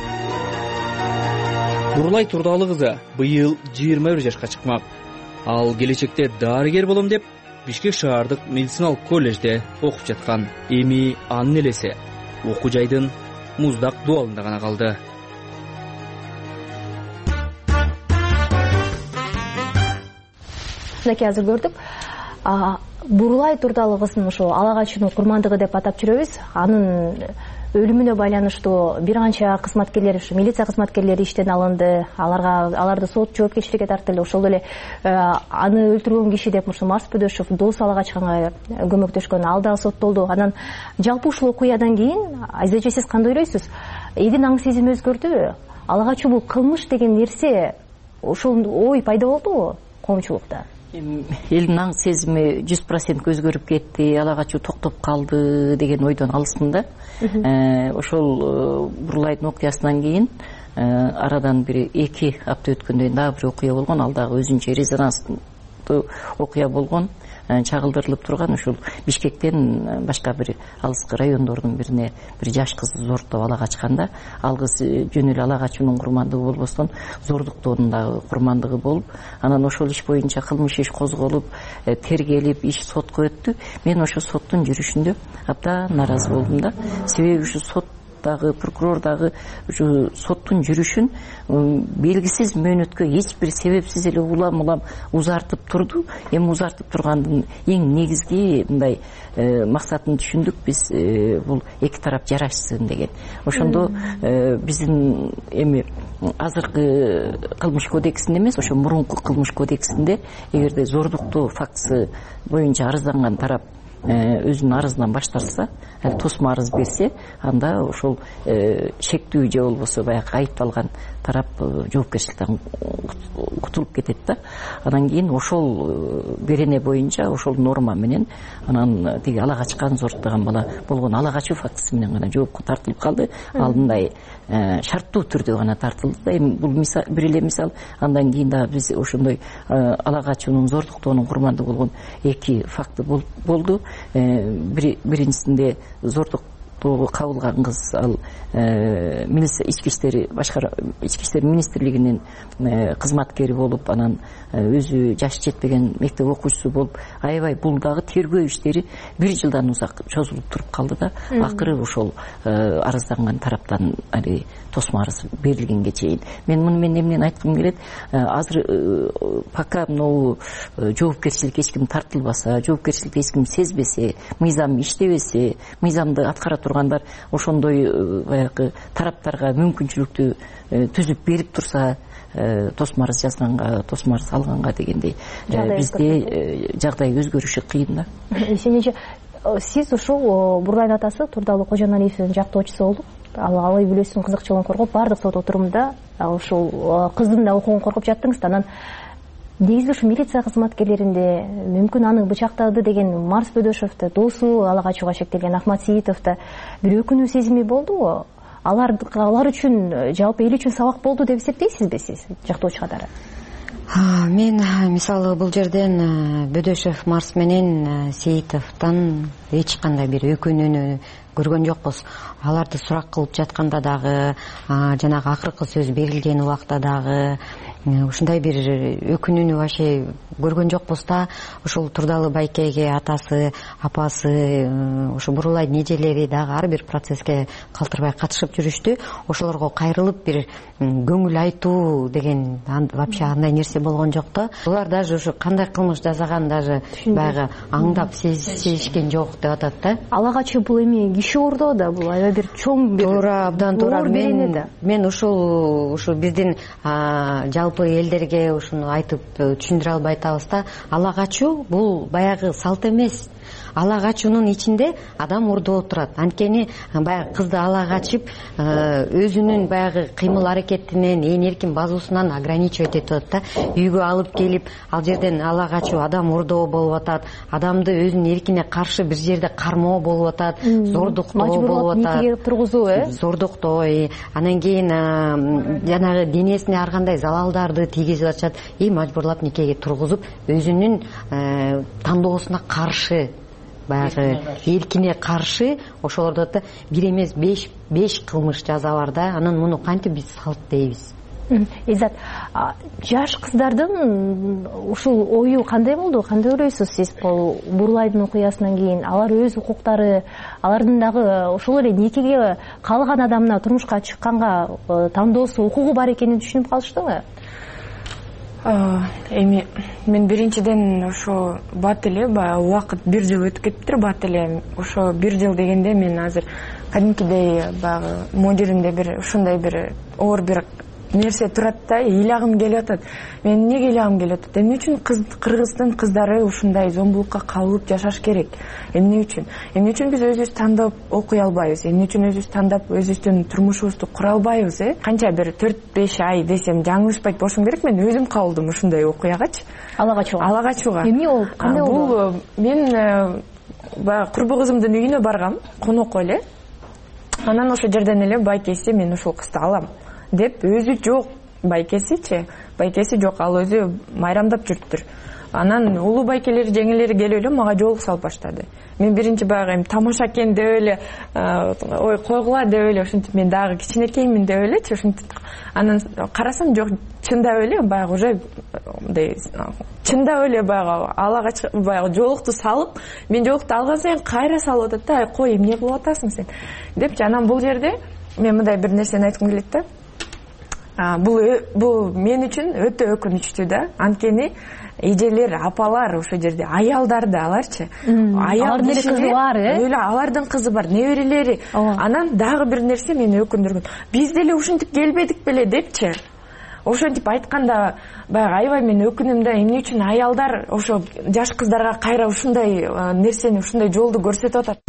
Бурлай Турдалы кызы быйыл жыйырма бир жашка чыкмак. Ал келечекте дарыгер болом деп Бишкек шаардык медициналык коллежде окуп жаткан. Эми анын элеси окуу жайдын муздак дубалында гана калды. ушунакей азыр көрдүк. Бурулай Турдалы кыздын ошо ала качуунун курмандыгы деп атап жүрөбүз. Анын өлүмүнө байланыштуу бир канча кызматкерлер, ушу милиция кызматкерлери иштен алынды. Аларга аларды сот жоопкерчиликке тартылды. Ошол эле аны өлтүргөн киши деп ушу Марс Бөдөшов досу ала качканга көмөктөшкөн, ал дагы соттолду. Анан жалпы ушул окуядан кийин айзача сиз кандай ойлойсуз? Элдин аң сезими өзгөрдүбү? Ала качуу бул кылмыш деген нерсе, ошол ой пайда болдубу коомчулукта? Элдин аң сезими жүз процент өзгөрүп кетти, ала качуу токтоп калды деген ойдон алысмын да. Ошол Бурулайдын окуясынан кийин арадан бир эки апта өткөндөн дагы бир окуя болгон, ал дагы өзүнчө резонанстуу окуя болгон. Чагылдырылып турган ушул Бишкектен башка бир алыскы райондордун бирине бир жаш кызды зордоп ала качканда, ал кыз жөн эле ала качуунун курмандыгы болбостон зордуктоонун дагы курмандыгы болуп, анан ошол иш боюнча кылмыш иш козголуп, тергелип, иш сотко өттү. Мен ошо соттун жүрүшүндө абдан нааразы болдум да. Себеби ушу сот дагы, прокурор дагы ушу соттун жүрүшүн белгисиз мөөнөткө эч бир себепсиз эле улам улам узартып турду. Эми узартып тургандын эң негизги мындай максатын түшүндүк биз, бул эки тарап жарашсын деген. Ошондо биздин эми азыркы кылмыш кодексинде эмес, ошо мурунку кылмыш кодексинде эгерде зордуктоо фактысы боюнча арызданган тарап өзүнүн арызынан баш тартса, тосмо арыз берсе, анда ошол шектүү же болбосо баягы айыпталган тарап жоопкерчиликтен кутулуп кетет да. Анан кийин ошол берене боюнча, ошол норма менен анан тиги ала качкан, зордтогон бала болгон ала качуу фактысы менен гана жоопко тартылып калды. Ал мындай шарттуу түрдө гана тартылды да. Эми бул бир эле мисал. Андан кийин дагы биз ошондой ала качуунун, зордуктоонун курмандыгы болгон эки факты болду. Биринчисинде зордуктоого кабылган кыз, ал милиция ички иштери башкара ички иштер министрлигинин кызматкери болуп, анан өзү жашы жетпеген мектеп окуучусу болуп, аябай бул дагы тергөө иштери бир жылдан узак чозулуп туруп калды да. Акыры ошол арызданган тараптан али тосмо арыз берилгенге чейин. Мен муну менен эмнени айткым келет? Азыр пока могу жоопкерчиликке эч ким тартылбаса, жоопкерчиликти эч ким сезбесе, мыйзам иштебесе, мыйзамды аткара тургандар ошондой баягы тараптарга мүмкүнчүлүктү түзүп берип турса, тосмо арыз жазганга, тосмо арыз алганга дегендей, бизде жагдай өзгөрүшү кыйын да. Сенече сиз ушул Бурулайдын атасы Турдалы Кожоналиевдин жактоочусу болуп, ал ала үй бүлөсүнүн кызыкчылыгын коргоп, баардык сот отурумда ушул кыздын да укугун коргоп жаттыңыз да. Анан негизи ушу милиция кызматкерлеринде мүмкүн аны бычактады деген Марс Бөдөшовду, досу ала качууга шектелген Ахмат Сиитовду бир өкүнүү сезими болдубу? Алар алар үчүн, жалпы эл үчүн сабак болду деп эсептейсизби сиз, жактоочу катары? Мен мисалы бул жерден Бөдөшов Марс менен Сиитовдон эч кандай бир өкүнүүнү көргөн жокпуз. Аларды сурак кылып жатканда дагы, жанагы акыркы сөз берилген убакта дагы ушундай бир өкүнүүнү вообще көргөн жокпуз да. Ушул Турдалы байкеге атасы, апасы, ушу Бурулайдын эжелери дагы ар бир процесске калтырбай катышып жүрүштү. Ошолорго кайрылып бир көңүл айтуу деген вообще андай нерсе болгон жок да. Булар даже ушу кандай кылмыш жасаган даже баягы аңдап сезишкен жок деп атат да. Ала качуу бул эми киши ордоо да, бул аябай бир чоң бир туура, абдан туура. Мен мен ушул ушул биздин жалпы элдерге ушуну айтып түшүндүрө албай атабыз да. Ала качуу бул баягы салт эмес. Ала качуунун ичинде адам ордолуп турат. Анткени баягы кызды ала качып, өзүнүн баягы кыймыл аракетинен, ээн эркин базуусунан ограничивать этип атат да. Үйгө алып келип, ал жерден ала качуу адам ордоо болуп атат. Адамды өзүнүн эркине каршы бир жерде кармоо болуп атат, зордуктоо болуп атат. Никеге тургузуу, э? Зордуктоо. Анан кийин жанагы денесине ар кандай залалдарды тийгизип атышат. И мажбурлап никеге тургузуп, өзүнүн тандоосуна каршы, баягы эркине каршы, ошолорду да бир эмес беш беш кылмыш жаза бар да. Анан муну кантип биз салт дейбиз? Иззат, жаш кыздардын ушул ою кандай болду? Кандай ойлойсуз сиз бул Бурулайдын окуясынан кийин? Алар өз укуктары, алардын дагы ошол эле никеге калган адамына турмушка чыкканга тандоосу, укугу бар экенин түшүнүп калыштыбы? эми мен биринчиден ошо бат эле баягы убакыт бир жыл өтүп кетиптир. Бат эле ошо бир жыл дегенде мен азыр кадимкидей баягы модеринде бир ушундай бир оор бир нерсе турат да, ыйлагым келип атат. Мен эмнеге ыйлагым келип атат? Эмне үчүн Кыргыздын кыздары ушундай зомбулукка кабылып жашаш керек? Эмне үчүн? Эмне үчүн биз өзүбүз тандап окуй албайбыз? Эмне үчүн өзүбүз тандап өзүбүздүн турмушубузду кура албайбыз? Э? Канча бир төрт беш ай десем жаңылышпайт болушум керек. Мен өзүм кабылдым ушундай окуягачы. Ала качууга. Ала качууга. Эмне болуп? Кандай болду? Бул мен баягы курбу кызымдын үйүнө баргам, конокко эле. Анан ошол жерден эле байкеси мен ушул кызды алам деп, өзү жок байкесичи, байкеси жок, ал өзү майрамдап жүрүптүр. Анан улуу байкелери, жеңелери келип эле мага жоолук салып баштады. Мен биринчи баягы эми тамаша экен деп эле, ой койгула деп эле, ушинтип мен дагы кичинекеймин деп элечи, ушинтип. Анан карасам жок, чындап эле баягы уже мындай чындап эле баягы ала кач баягы жоолукту салып, мен жоолукту алган сайын кайра салып атат да, ай кой эмне кылып атасың сен депчи. Анан бул жерде мен мындай бир нерсени айткым келет да. Бул бул мен үчүн өтө өкүнүчтүү да. Анткени эжелер, апалар ошол жерде, аялдар да аларчы. Алардын кызы бар, э? Өлө алардын кызы бар, неберелери. Анан дагы бир нерсе мени өкүндүргөн. Биз деле ушинтип келбедик беле депчи. Ошентип айтканда баягы аябай мен өкүнөм да, эмне үчүн аялдар ошо жаш кыздарга кайра ушундай нерсени, ушундай жолду көрсөтүп атат.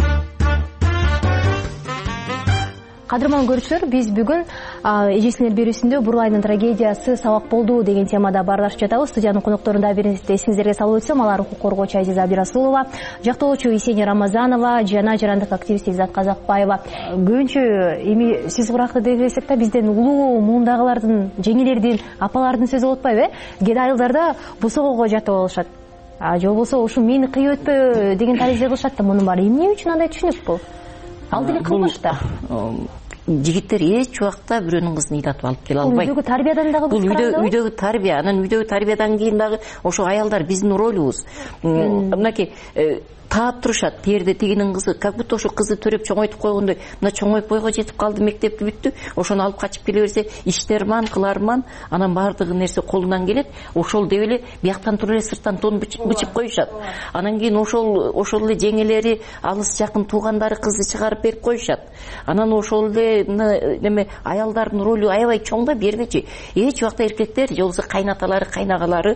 Кадырман көрүүчүлөр, биз бүгүн эжесинер берүүсүндө Бурлайдын трагедиясы сабак болду деген темада баарлашып жатабыз. Студиянын конокторунда бир эсиңиздерге салып өтсөм, алар укук коргоочу Азиза Абдирасулова, жактоочу Есения Рамазанова жана жарандык активист Илзат Казакбаева. Көбүнчө эми сиз куракты деп элесек да, бизден улуу муундагылардын, жеңелердин, апалардын сөзү болуп атпайбы, э? Кээ айылдарда босогого жатып алышат. А же болбосо ушу мени кыйып өтпө деген тариза кылышат да, мунун баары эмне үчүн андай түшүнүк бул? Ал деле кылмыш да. Жигиттер эч убакта бирөөнүн кызын ыйлатып алып келе албайт. Бул үйдөгү тарбиядан дагы бул үйдөгү тарбия, анан үйдөгү тарбиядан кийин дагы ошо аялдар биздин ролубуз. Мынакей таап турушат, терде тигинин кызы, как будто ошо кызы төрөп чоңойтуп койгондой, мына чоңоюп бойго жетип калды, мектепти бүттү, ошону алып качып келе берсе, иштерман, кыларман, анан баардыгы нерсе колунан келет, ошол деп эле бияктан туруп эле сырттан тон бычып коюшат. Анан кийин ошол ошол эле жеңелери, алыс жакын туугандары кызды чыгарып берип коюшат. Анан ошол эле неме аялдардын ролу аябай чоң да бердичи. Эч убакта эркектер же болбосо кайнаталары, кайнагалары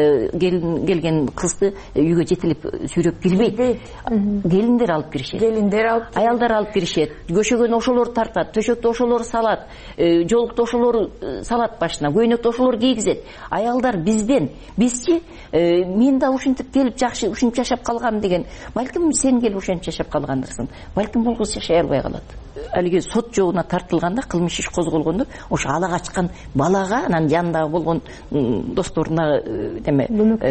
келген кызды үйгө жетелеп сүйрөп келбейт. Келиндер алып киришет. Келиндер алып, аялдар алып киришет. Көшөгөн ошолор тартат, төшөктү ошолор салат, жолукту ошолор салат башына, көйнөктү ошолор кийгизет. Аялдар бизден, бизчи мен да ушинтип келип жакшы ушинтип жашап калгам деген. Балким сен келип ушинтип жашап калгандырсың. Балким бул кыз жашай албай калат. Алиги сот жобуна тартылганда, кылмыш иш козголгондо, ошо ала качкан балага, анан жанында болгон досторуна деме,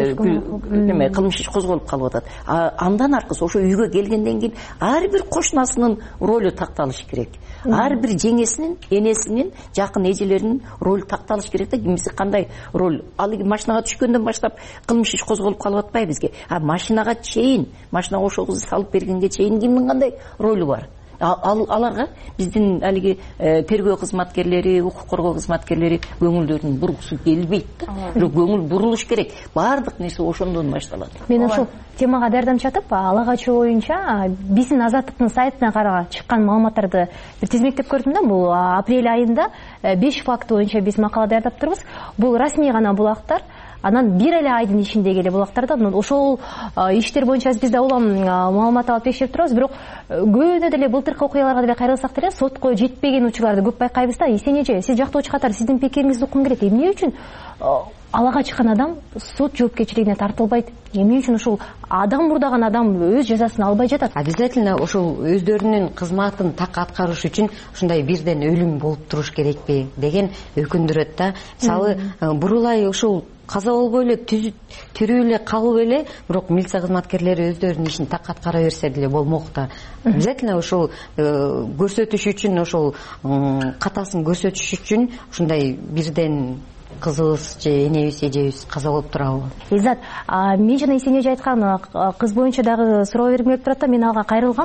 деме кылмыш иш козголуп калып атат. Андан аркысы ошо үйгө келгенден кийин ар бир кошунасынын ролу такталыш керек. Ар бир жеңесинин, энесинин, жакын эжелеринин ролу такталыш керек да, кимиси кандай роль. Алиги машинага түшкөндөн баштап кылмыш иш козголуп калып атпайбы бизге. А машинага чейин, машинага ошол кызды салып бергенге чейин кимдин кандай ролу бар? Ал аларга биздин алиги тергөө кызматкерлери, укук коргоо кызматкерлери көңүлдөрүн бургусу келбейт да. Бирок көңүл бурулуш керек. Баардык нерсе ошондон башталат. Мен ошол темага даярданып ала качуу боюнча биздин Азаттыктын сайтына карага чыккан маалыматтарды бир тизмектеп көрдүм да. Бул апрель айында беш факт боюнча биз макала даярдап турбуз. Бул расмий гана булактар. Анан бир эле айдын ичиндеги эле булактарда ошол иштер боюнча биз да улам маалымат алып текшерип турабыз. Бирок көбүнө деле былтыркы окуяларга деле кайрылсак деле сотко жетпеген учурларды көп байкайбыз да. Есене эже, сиз жактоочу катары сиздин пикириңизди уккум келет. Эмне үчүн алага чыккан адам сот жоопкерчилигине тартылбайт? Эмне үчүн ушул адам мурдаган адам өз жазасын албай жатат? Обязательно ошол өздөрүнүн кызматын так аткаруш үчүн ушундай бирден өлүм болуп туруш керекпи деген өкүндүрөт да. Мисалы бурулай ушул каза болбой эле тирүү эле калып эле, бирок милиция кызматкерлери өздөрүнүн ишин так аткара берсе деле болмок да. Обязательно ошол көрсөтүш үчүн, ошол катасын көрсөтүш үчүн ушундай бирден кызыбыз же энебиз, эжебиз каза болуп турабы? Иззат, мен жана Есене эже айткан кыз боюнча дагы суроо бергим келип турат да, мен ага кайрылгам.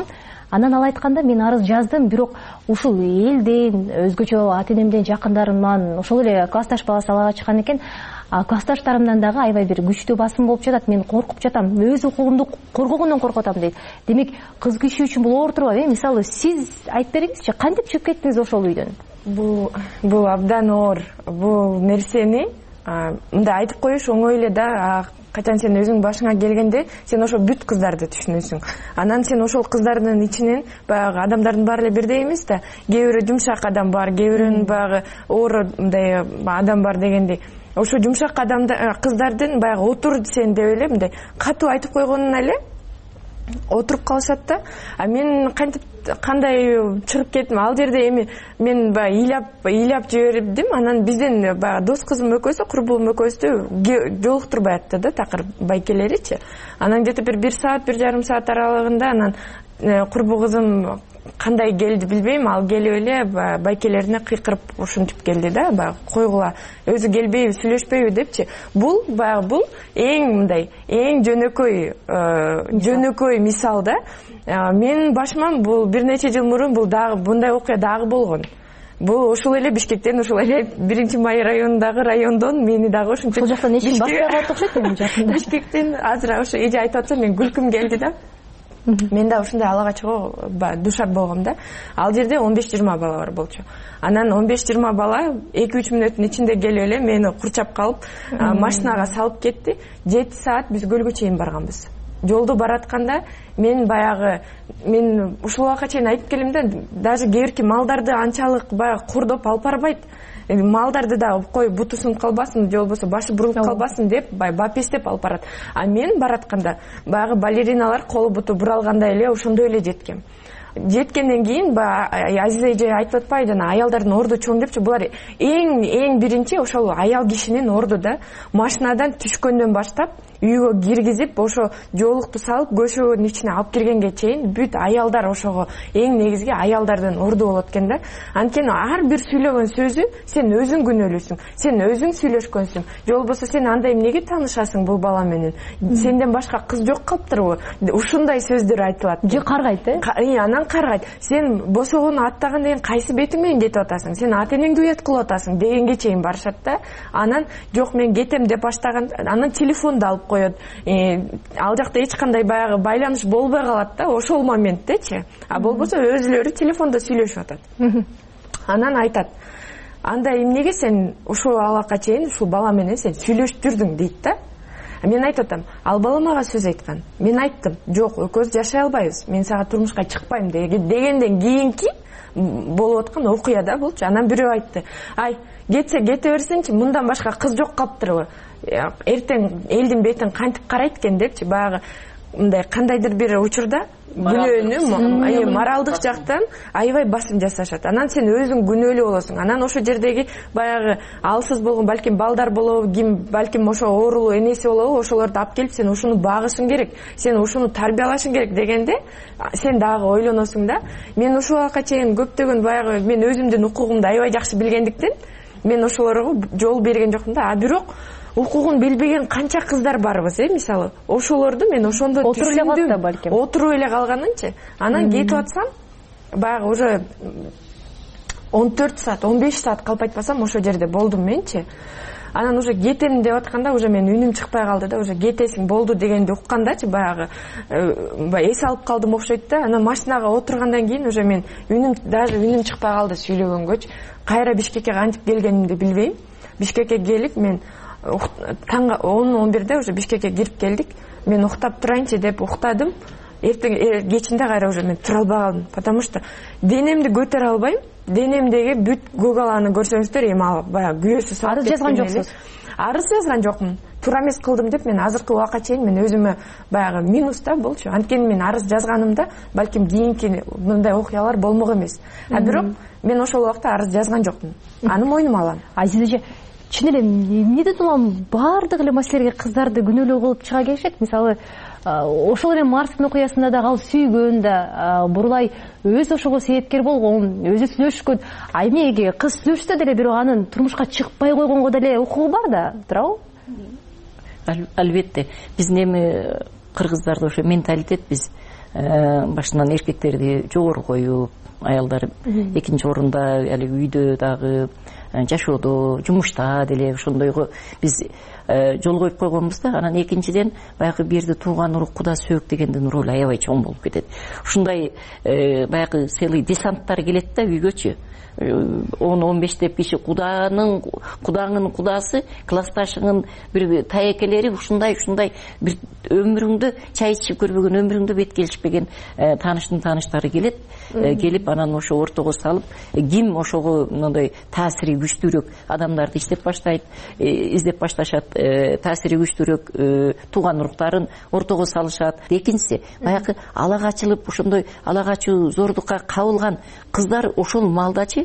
Анан ал айтканда мен арыз жаздым, бирок ушул элден, өзгөчө ата энемден, жакындарымдан, ошол эле классташ баласы алага чыккан экен. Классташтарымдан дагы аябай бир күчтүү басым болуп жатат. Мен коркуп жатам. Өз укугумду коргогондон коркуп атам дейт. Демек, кыз киши үчүн бул оор турбайбы? Мисалы, сиз айтып бериңизчи, кантип чыгып кеттиңиз ошол үйдөн? Бул бул абдан оор. Бул нерсени мындай айтып коюш оңой эле да. Качан сен өзүң башыңа келгенде сен ошол бүт кыздарды түшүнөсүң. Анан сен ошол кыздардын ичинен баягы адамдардын баары эле бирдей эмес да. Кээ бирөө жумшак адам бар, кээ бирөөнүн баягы оор мындай адам бар дегендей. Ошо жумшак адамдар кыздардын баягы отур сен деп эле мындай катуу айтып койгонуна эле отуруп калышат да. А мен кантип кандай чыгып кеттим ал жерде, эми мен баягы ыйлап ыйлап жибердим. Анан бизден баягы дос кызым экөөсү, курбулум экөөсү жолуктурбай атты да такыр байкелеричи. Анан где-то бир бир саат, бир жарым саат аралыгында анан курбу кызым кандай келди билбейм, ал келип эле байкелерине кыйкырып ушинтип келди да, баягы койгула, өзү келбейби, сүйлөшпөйбү депчи. Бул баягы бул эң мындай, эң жөнөкөй жөнөкөй мисал да. Мен башыман бул бир нече жыл мурун бул дагы мындай окуя дагы болгон. Бул ошол эле Бишкектен, ошол эле биринчи май районундагы райондон мени дагы ошентип. Бул жактан эчим баспай калат окшойт эми жакында. Бишкектен азыр ошо эже айтып атса мен күлкүм келди да. Мен да ушундай алага чыгуу душар болгом да. Ал жерде он беш жыйырма бала бар болчу. Анан он беш жыйырма бала эки үч мүнөттүн ичинде келип эле мени курчап калып, машинага салып кетти. жети саат биз көлгө чейин барганбыз. Жолду баратканда мен баягы мен ушул убакка чейин айтып келем да, даже кээ бирки малдарды анчалык баягы курдоп алып барбайт. Малдарды да кой буту сынып калбасын, же болбосо башы бурулуп калбасын деп бай бапестеп алып барат. А мен баратканда баягы балериналар колу буту буралгандай эле ошондой эле жеткем. Жеткенден кийин баягы Азиза эже айтып атпайбы, жана аялдардын орду чоң депчи, булар эң эң биринчи ошол аял кишинин орду да. Машинадан түшкөндөн баштап үйгө киргизип, ошо жоолукту салып, көшөгөнүн ичине алып киргенге чейин бүт аялдар ошого эң негизги аялдардын орду болот экен да. Анткени ар бир сүйлөгөн сөзү сен өзүң күнөөлүүсүң, сен өзүң сүйлөшкөнсүң. Же болбосо сен андай эмнеге таанышасың бул бала менен? Сенден башка кыз жок калыптырбы? Ушундай сөздөр айтылат. Же каргайт э? Анан каргайт. Сен босогону аттаган деген кайсы бетиң менен кетип атасың? Сен ата энеңди уят кылып атасың дегенге чейин барышат да. Анан жок мен кетем деп баштаган, анан телефонду алып коет. Ал жакта эч кандай баягы байланыш болбой калат да ошол моменттечи. А болбосо өзүлөрү телефондо сүйлөшүп атат. Анан айтат: "Андай эмнеге сен ушул алакка чейин ушул бала менен сен сүйлөштүрдүң?" дейт да. Мен айтып атам: "Ал бала мага сөз айткан. Мен айттым, жок, экөөбүз жашай албайбыз. Мен сага турмушка чыкпайм" дегенден кийинки болуп аткан окуя да булчу. Анан бирөө айтты: "Ай, кетсе кете берсинчи, мындан башка кыз жок калыптырбы? Эртең элдин бетин кантип карайт экен" депчи. Баягы мындай кандайдыр бир учурда күнөөнү моралдык жактан аябай басым жасашат. Анан сен өзүң күнөөлүү болосуң. Анан ошо жердеги баягы алсыз болгон балким балдар болобу, ким балким ошо оорулуу энеси болобу, ошолорду алып келип сен ушуну багышың керек, сен ушуну тарбиялашың керек дегенде сен дагы ойлоносуң да. Мен ушул убакка чейин көптөгөн баягы мен өзүмдүн укугумду аябай жакшы билгендиктен мен ошолорго жол берген жокмун да. А бирок укугун билбеген канча кыздар барбыз, э, мисалы. Ошолорду мен ошондо түшүндүм. Отуруп эле калганынчы. Анан кетип атсам, баягы уже он төрт саат, он беш саат калып айтпасам ошол жерде болдум менчи. Анан уже кетем деп атканда уже мен үнүм чыкпай калды да, уже кетесиң болду дегенди уккандачы баягы эс алып калдым окшойт да. Анан машинага отургандан кийин уже мен үнүм даже үнүм чыкпай калды сүйлөгөнгөчү. Кайра Бишкекке кантип келгенимди билбейм. Бишкекке келип мен таңга он он бирде уже Бишкекке кирип келдик. Мен уктап турайынчы деп уктадым. Эртең кечинде кайра уже мен тура албай калдым, потому что денемди көтөрө албайм. Денемдеги бүт гугаланы көрсөңүздөр, эми ал баягы күйөөсү салып арыз жазган жоксуз? Арыз жазган жокмун. Тура эмес кылдым деп мен азыркы убакка чейин мен өзүмө баягы минуста болчу. Анткени мен арыз жазганымда балким кийинки мындай окуялар болмок эмес. А бирок мен ошол убакта арыз жазган жокмун. Аны мойнума алам. Азиза эже, чын эле эмнеден улам баардык эле маселелерге кыздарды күнөөлүү кылып чыга келишет? Мисалы, ошол эле Марстын окуясында да ал сүйгөн да, бурулай өзү ошого себепкер болгон, өзү сүйлөшкөн. А эмнеге кыз сүйлөшсө деле бирок анын турмушка чыкпай койгонго деле укугу бар да, туурабы? Албетте. Биздин эми кыргыздарда ошо менталитет, биз башынан эркектерди жогору коюп, аялдар экинчи орунда, али үйдө дагы, жашоодо, жумушта деле ошондойго биз жол коюп койгонбуз да. Анан экинчиден баягы бир жерде тууган урук, куда сөөк дегендин ролу аябай чоң болуп кетет. Ушундай баягы целый десанттар келет да үйгөчү. он он беш деп киши куданын кудаңын кудасы, классташыңын бир таекелери ушундай ушундай бир өмүрүңдө чай ичип көрбөгөн, өмүрүңдө бет келишпеген тааныштын тааныштары келет. Келип анан ошо ортого салып, ким ошого мындай таасири күчтүүрөөк адамдарды издеп баштайт, издеп башташат, таасири күчтүүрөөк тууган уруктарын ортого салышат. Экинчиси баягы алага ачылып, ошондой алага ачуу зордукка кабылган кыздар ошол маалдачы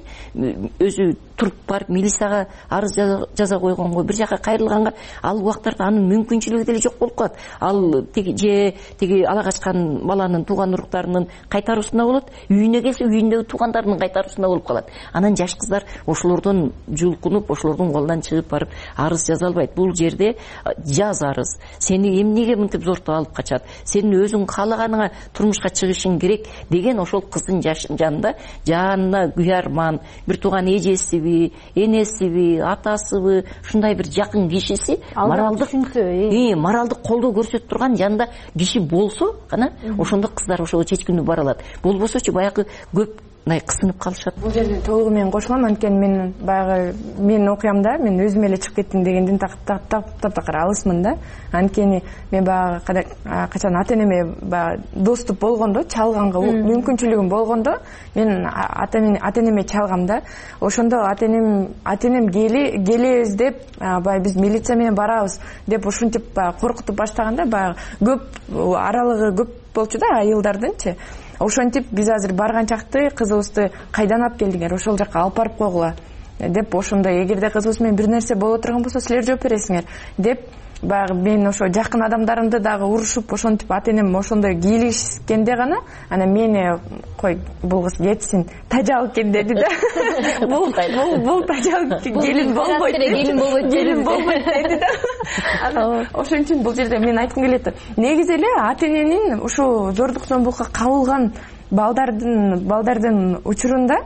өзү туруп барып милицияга арыз жаза койгонго, бир жака кайрылганга ал убактарда анын мүмкүнчүлүгү деле жок болуп калат. Ал тиги же тиги ала качкан баланын тууган уруктарынын кайтаруусунда болот, үйүнө келсе үйүндөгү туугандарынын кайтаруусунда болуп калат. Анан жаш кыздар ошолордон жулкунуп, ошолордун колунан чыгып барып арыз жаза албайт. Бул жерде жаз арыз, сени эмнеге мынтип зортуп алып качат, сенин өзүң каалаганыңа турмушка чыгышың керек деген ошол кыздын жанында жанына күйарман, бир тууган эжесиби, энесиби, атасыбы, ушундай бир жакын кишиси моралдык моралдык колдоо көрсөтүп турган жанында киши болсо гана ошондо кыздар ошого чечкиндүү бара алат. Болбосочу баягы көп мындай кысынып калышат. Бул жерде толугу менен кошулам. Анткени мен баягы менин окуямда мен өзүм эле чыгып кеттим дегенден таптакыр алысмын да. Анткени мен баягы качан ата энеме баягы доступ болгондо, чалганга мүмкүнчүлүгүм болгондо, мен ата энеме чалгам да. Ошондо ата энем ата энем кели келебиз деп, баягы биз милиция менен барабыз деп ушинтип коркутуп баштаганда, баягы көп аралыгы көп болчу да айылдардынчы. Ошентип биз азыр барган чакты кызыбызды кайдан алып келдиңер, ошол жака алып барып койгула деп, ошондо эгерде кызыбыз менен бир нерсе боло турган болсо силер жооп бересиңер деп, баягы мен ошо жакын адамдарымды дагы урушуп, ошентип ата энем ошондой кийлишкенде гана анан мени кой бул кыз кетсин, тажал экен деди да. Бул бул тажал келин болбойт, келин болбойт, келин болбойт деди да. Анан ошон үчүн бул жерде мен айткым келет. Негизи эле ата эненин ушу зордук зомбулукка кабылган балдардын балдардын учурунда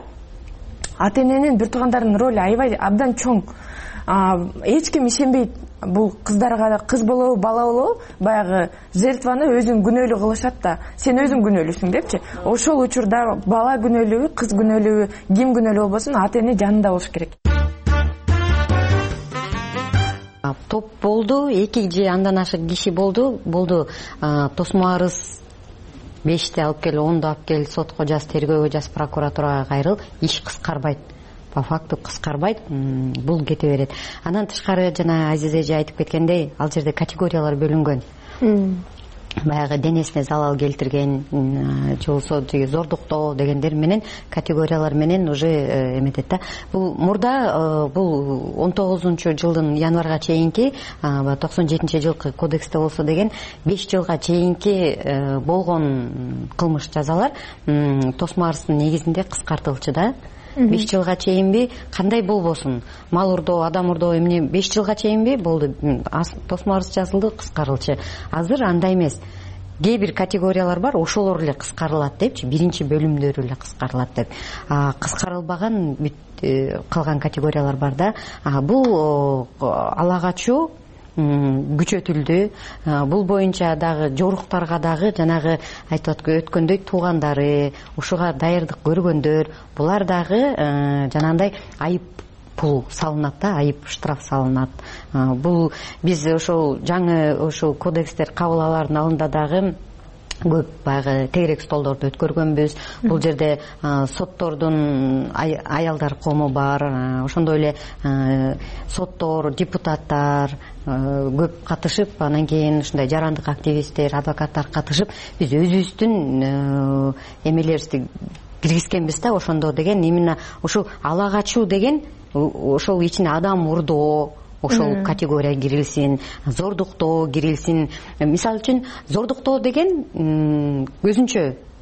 ата эненин бир туугандарынын ролу аябай абдан чоң. Эч ким ишенбейт бул кыздарга, кыз болобу, бала болобу, баягы жертваны өзүң күнөөлүү кылышат да. Сен өзүң күнөөлүүсүң депчи. Ошол учурда бала күнөөлүүбү, кыз күнөөлүүбү, ким күнөөлүү болбосун, ата эне жанында болуш керек. Топ болду, эки же андан ашык киши болду. Болду тосмо арыз бешти алып кел, онду алып кел, сотко жаз, тергөөгө жаз, прокуратурага кайрыл, иш кыскарбайт. По факту кыскарбайт, бул кете берет. Андан тышкары жана Азиз эже айтып кеткендей, ал жерде категориялар бөлүнгөн. Баягы денесине залал келтирген, же болбосо зордуктоо дегендер менен категориялар менен уже эметет да. Бул мурда бул он тогузунчу жылдын январга чейинки, токсон жетинчи жылкы кодексте болсо деген беш жылга чейинки болгон кылмыш жазалар тосмо арыздын негизинде кыскартылчу да. беш жылга чейинби, кандай болбосун, мал урдоо, адам урдоо эмне беш жылга чейинби болду, тосмо арыз жазылды, кыскарылчу. Азыр андай эмес. Кээ бир категориялар бар, ошолор эле кыскарылат депчи, биринчи бөлүмдөрү эле кыскарылат деп. Кыскарылбаган калган категориялар бар да. Бул ала качуу күчөтүлдү. Бул боюнча дагы жоруктарга дагы жанагы айтып өткөндөй туугандары, ушуга даярдык көргөндөр, булар дагы жанагындай айып пул салынат да, айып штраф салынат. Бул биз ошол жаңы ошол кодекстер кабыл алаардын алдында дагы көп баягы тегерек столдорду өткөргөнбүз. Бул жерде соттордун аялдар кому бар, ошондой эле соттор, депутаттар көп катышып, анан кийин ушундай жарандык активисттер, адвокаттар катышып, биз өзүбүздүн эмелерибизди киргизгенбиз да. Ошондо деген именно ушул ала качуу деген ошол ичине адам урдоо, ошол категория кирилсин, зордуктоо кирилсин. Мисалы үчүн зордуктоо деген өзүнчө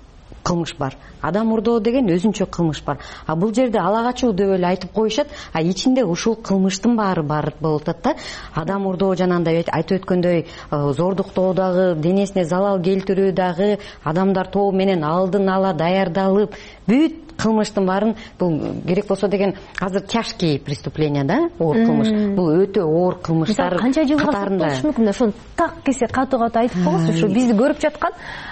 кылмыш бар. Адам урдоо деген өзүнчө кылмыш бар. А бул жерде ала качуу деп эле айтып коюшат, а ичинде ушул кылмыштын баары бар болуп атат да. Адам урдоо жанагындай айтып өткөндөй зордуктоо дагы, денесине залал келтирүү дагы, адамдар тобу менен алдын ала даярдалып, бүт кылмыштын баарын бул керек болсо деген азыр тяжкие преступления да, оор кылмыш. Бул өтө оор кылмыштар катарында. Мүмкүн ошону так кесе катуу катуу айтып койгуңузчу, ушу бизди көрүп жаткан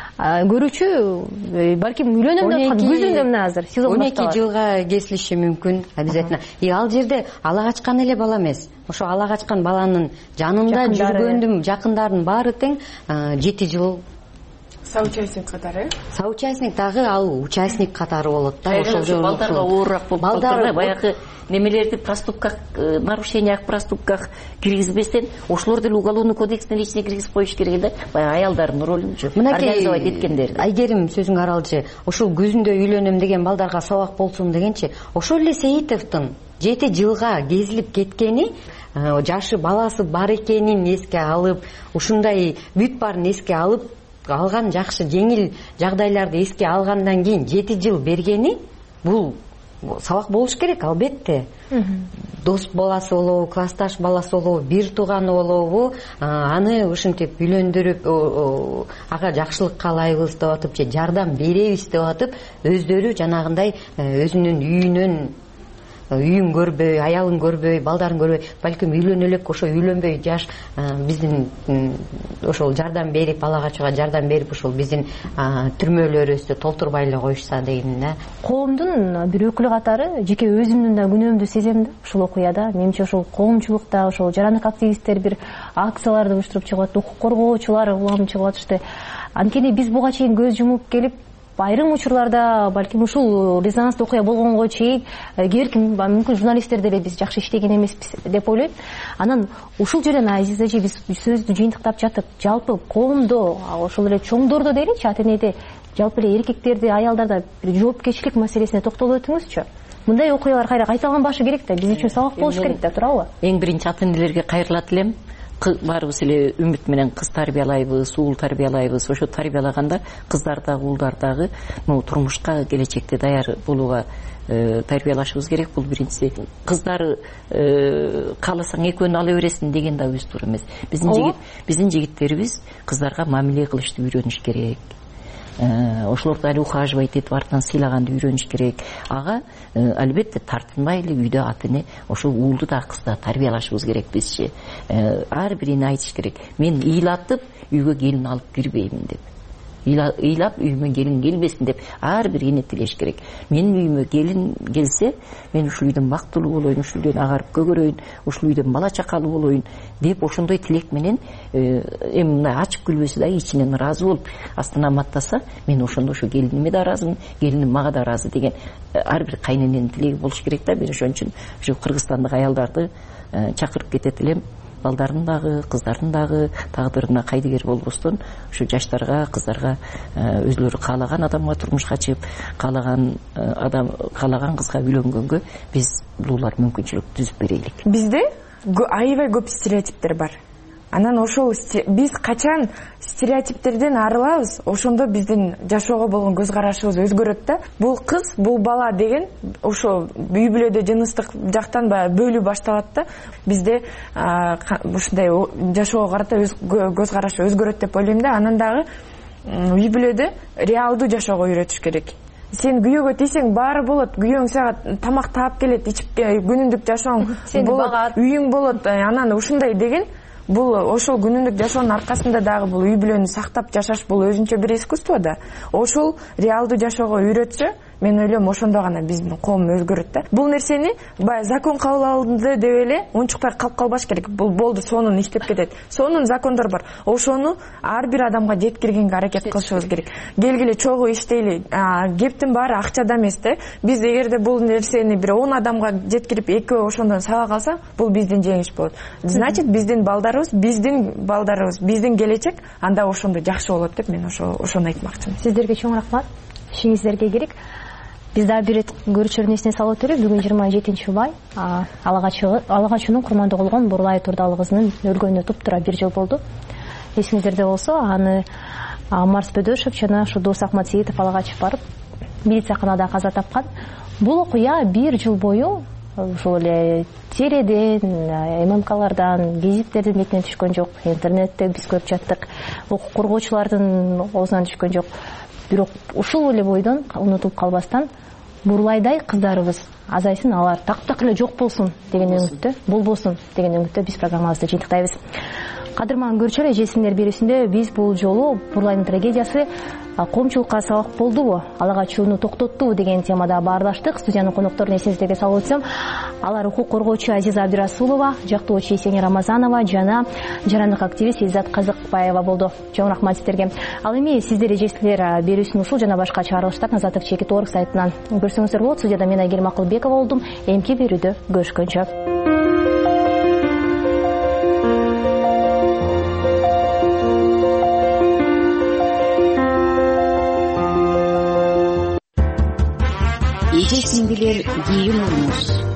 көрүүчү балким үйлөнөм деп аткан күзүндө мына азыр сезон он эки жылга кесилиши мүмкүн обязательно. И ал жерде ала качкан эле бала эмес. Ошо ала качкан баланын жанында жүргөндүм жакындардын баары тең жети жыл. Соучастник катары? Соучастник дагы ал участник катары болот да. Ошол балдарга оорураак болуп калды. Баягы немелерди проступках, нарушениях, проступках киргизбестен, ошолор деле уголовный кодекстин ичине киргизип коюш керек да. Баягы аялдардын ролунчу организовать эткендер. Айгерим сөзүң аралчы, ошол күзүндө үйлөнөм деген балдарга сабак болсун дегенчи, ошол эле Сейитовдун жети жылга кезилип кеткени, жашы баласы бар экенин эске алып, ушундай бүт баарын эске алып, алган жакшы жеңил жагдайларды эске алгандан кийин жети жыл бергени, бул сабак болуш керек албетте. Дос баласы болобу, классташ баласы болобу, бир тууганы болобу, аны ушинтип үйлөндүрүп, ага жакшылык каалайбыз деп атып же жардам беребиз деп атып, өздөрү жанагындай өзүнүн үйүнөн үйүн көрбөй, аялын көрбөй, балдарын көрбөй, балким үйлөнө элек ошо үйлөнбөй жаш биздин ошол жардам берип, ала качууга жардам берип, ошол биздин түрмөлөрүбүздү толтурбай эле коюшса дейм да. Коомдун бир өкүлү катары жеке өзүмдүн да күнөөмдү сезем да ушул окуяда. Менимче ошол коомчулукта, ошол жарандык активисттер бир акцияларды уюштуруп чыгып, укук коргоочулар улам чыгып атышты. Анткени биз буга чейин көз жумуп келип, айрым учурларда балким ушул резонанстуу окуя болгонго чейин кээ бир мүмкүн журналисттер деле биз жакшы иштеген эмеспиз деп ойлойм. Анан ушул жерден Азиз эже биз сөздү жыйынтыктап жатып, жалпы коомдо, ошол эле чоңдордо дейли, ата энеде, жалпы эле эркектерде, аялдарда бир жоопкерчилик маселесине токтолуп өтүңүзчү. Мындай окуялар кайра кайталган башы керек да, биз үчүн сабак болуш керек да, туурабы? Эң биринчи ата энелерге кайрылат элем. Баарыбыз эле үмүт менен кыз тарбиялайбыз, уул тарбиялайбыз. Ошо тарбиялаганда кыздар дагы, уулдар дагы турмушка, келечекте даяр болууга тарбиялашыбыз керек. Бул биринчиси. Кыздар кааласаң экөөнү ала бересиң деген да өз туура эмес. Биздин жигит, биздин жигиттерибиз кыздарга мамиле кылышты үйрөнүш керек. Ошолорду али ухаживать этип артынан сыйлаганды үйрөнүш керек. Ага албетте тартынбай эле үйдө ата эне ошол уулду да кызды да тарбиялашыбыз керек бизчи. Ар бирине айтыш керек. Мен ыйлатып үйгө келин алып кирбеймин деп. Ыйлап үйүмө келин келбесин деп ар бир эне тилеш керек. Менин үйүмө келин келсе, мен ушул үйдөн бактылуу болоюн, ушул үйдөн агарып көгөрөйүн, ушул үйдөн бала чакалуу болоюн деп ошондой тилек менен эми мындай ачык күлбөсө да ичинен ыраазы болуп астынан аттаса, мен ошондо ошо келиниме да ыраазымын, келиним мага да ыраазы деген ар бир кайнененин тилеги болуш керек да. Мен ошон үчүн ушу кыргызстандык аялдарды чакырып кетет элем. Балдардын дагы, кыздардын дагы тагдырына кайдыгер болбостон ушу жаштарга, кыздарга өзлөрү каалаган адамга турмушка чыгып, каалаган адам, каалаган кызга үйлөнгөнгө биз булар мүмкүнчүлүк түзүп берелик. Бизде аябай көп стереотиптер бар. Анан ошол биз качан стереотиптерден арылабыз, ошондо биздин жашоого болгон көз карашыбыз өзгөрөт да. Бул кыз, бул бала деген ошо үй бүлөдө жыныстык жактан баягы бөлүү башталат да. Бизде ушундай жашоого карата көз карашы өзгөрөт деп ойлойм да. Анан дагы үй бүлөдө реалдуу жашоого үйрөтүш керек. Сен күйөөгө тийсең баары болот, күйөөң сага тамак таап келет, ичип күнүндүк жашооң болот, үйүң болот, анан ушундай деген. Бул ошол күнүндүк жашоонун аркасында дагы бул үй бүлөнү сактап жашаш бул өзүнчө бир искусство да. Ошол реалдуу жашоого үйрөтсө, мен ойлойм ошондо гана биздин коом өзгөрөт да. Бул нерсени баягы закон кабыл алынды деп эле унчукпай калып калбаш керек. Бул болду, сонун иштеп кетет. Сонун закондор бар. Ошону ар бир адамга жеткиргенге аракет кылышыбыз керек. Келгиле чогуу иштейли. Кептин баары акчада эмес да. Биз эгерде бул нерсени бир он адамга жеткирип экөө ошондон сабак алса, бул биздин жеңиш болот. Значит, биздин балдарыбыз, биздин балдарыбыз, биздин келечек анда ошондо жакшы болот деп мен ошо ошону айтмакчымын. Сиздерге чоң рахмат. Ишиңиздерге керек. Биз дагы бир көрүүчүлөрдүн эсине салып өтөлүк. Бүгүн жыйырма жетинчи май ала качуунун курмандуу кылган Бурлай Турдалы кызынын өлгөнүнө туптура бир жыл болду. Эсиңиздерде болсо, аны Марс Бөдөшев жана ушу Дос Акматсеитов ала качып барып милицияканада каза тапкан. Бул окуя бир жыл бою ушул эле теледен, ММКлардан, гезиттердин бетине түшкөн жок, интернетте биз көрүп жаттык, укук коргоочулардын оозунан түшкөн жок. Бирок ушул эле бойдон унутулуп калбастан Бурлайдай кыздарыбыз азайсын, алар так-так эле жок болсун деген үмүттө, болбосун деген үмүттө биз программабызды жыйынтыктайбыз. Кадырман көрчүлөр, эжесиңер берүүсүндө биз бул жолу Бурлайдын трагедиясы коомчулукка сабак болдубу, ала качууну токтоттубу деген темада баарлаштык. Студиянын конокторун эсиңиздерге салып өтсөм, алар укук коргоочу Азиза Абдирасулова, жактоочу Есене Рамазанова жана жарандык активист Иззат Казыкбаева болду. Чоң рахмат сиздерге. Ал эми сиздер эжесилер берүүсүн ушул жана башка чыгарылыштарын Азаттык чекит орг сайтынан көрсөңүздөр болот. Студияда мен Айгерим Акылбекова болдум. Эмки берүүдө көрүшкөнчө. Эже сиңдилер, кийин урмуш.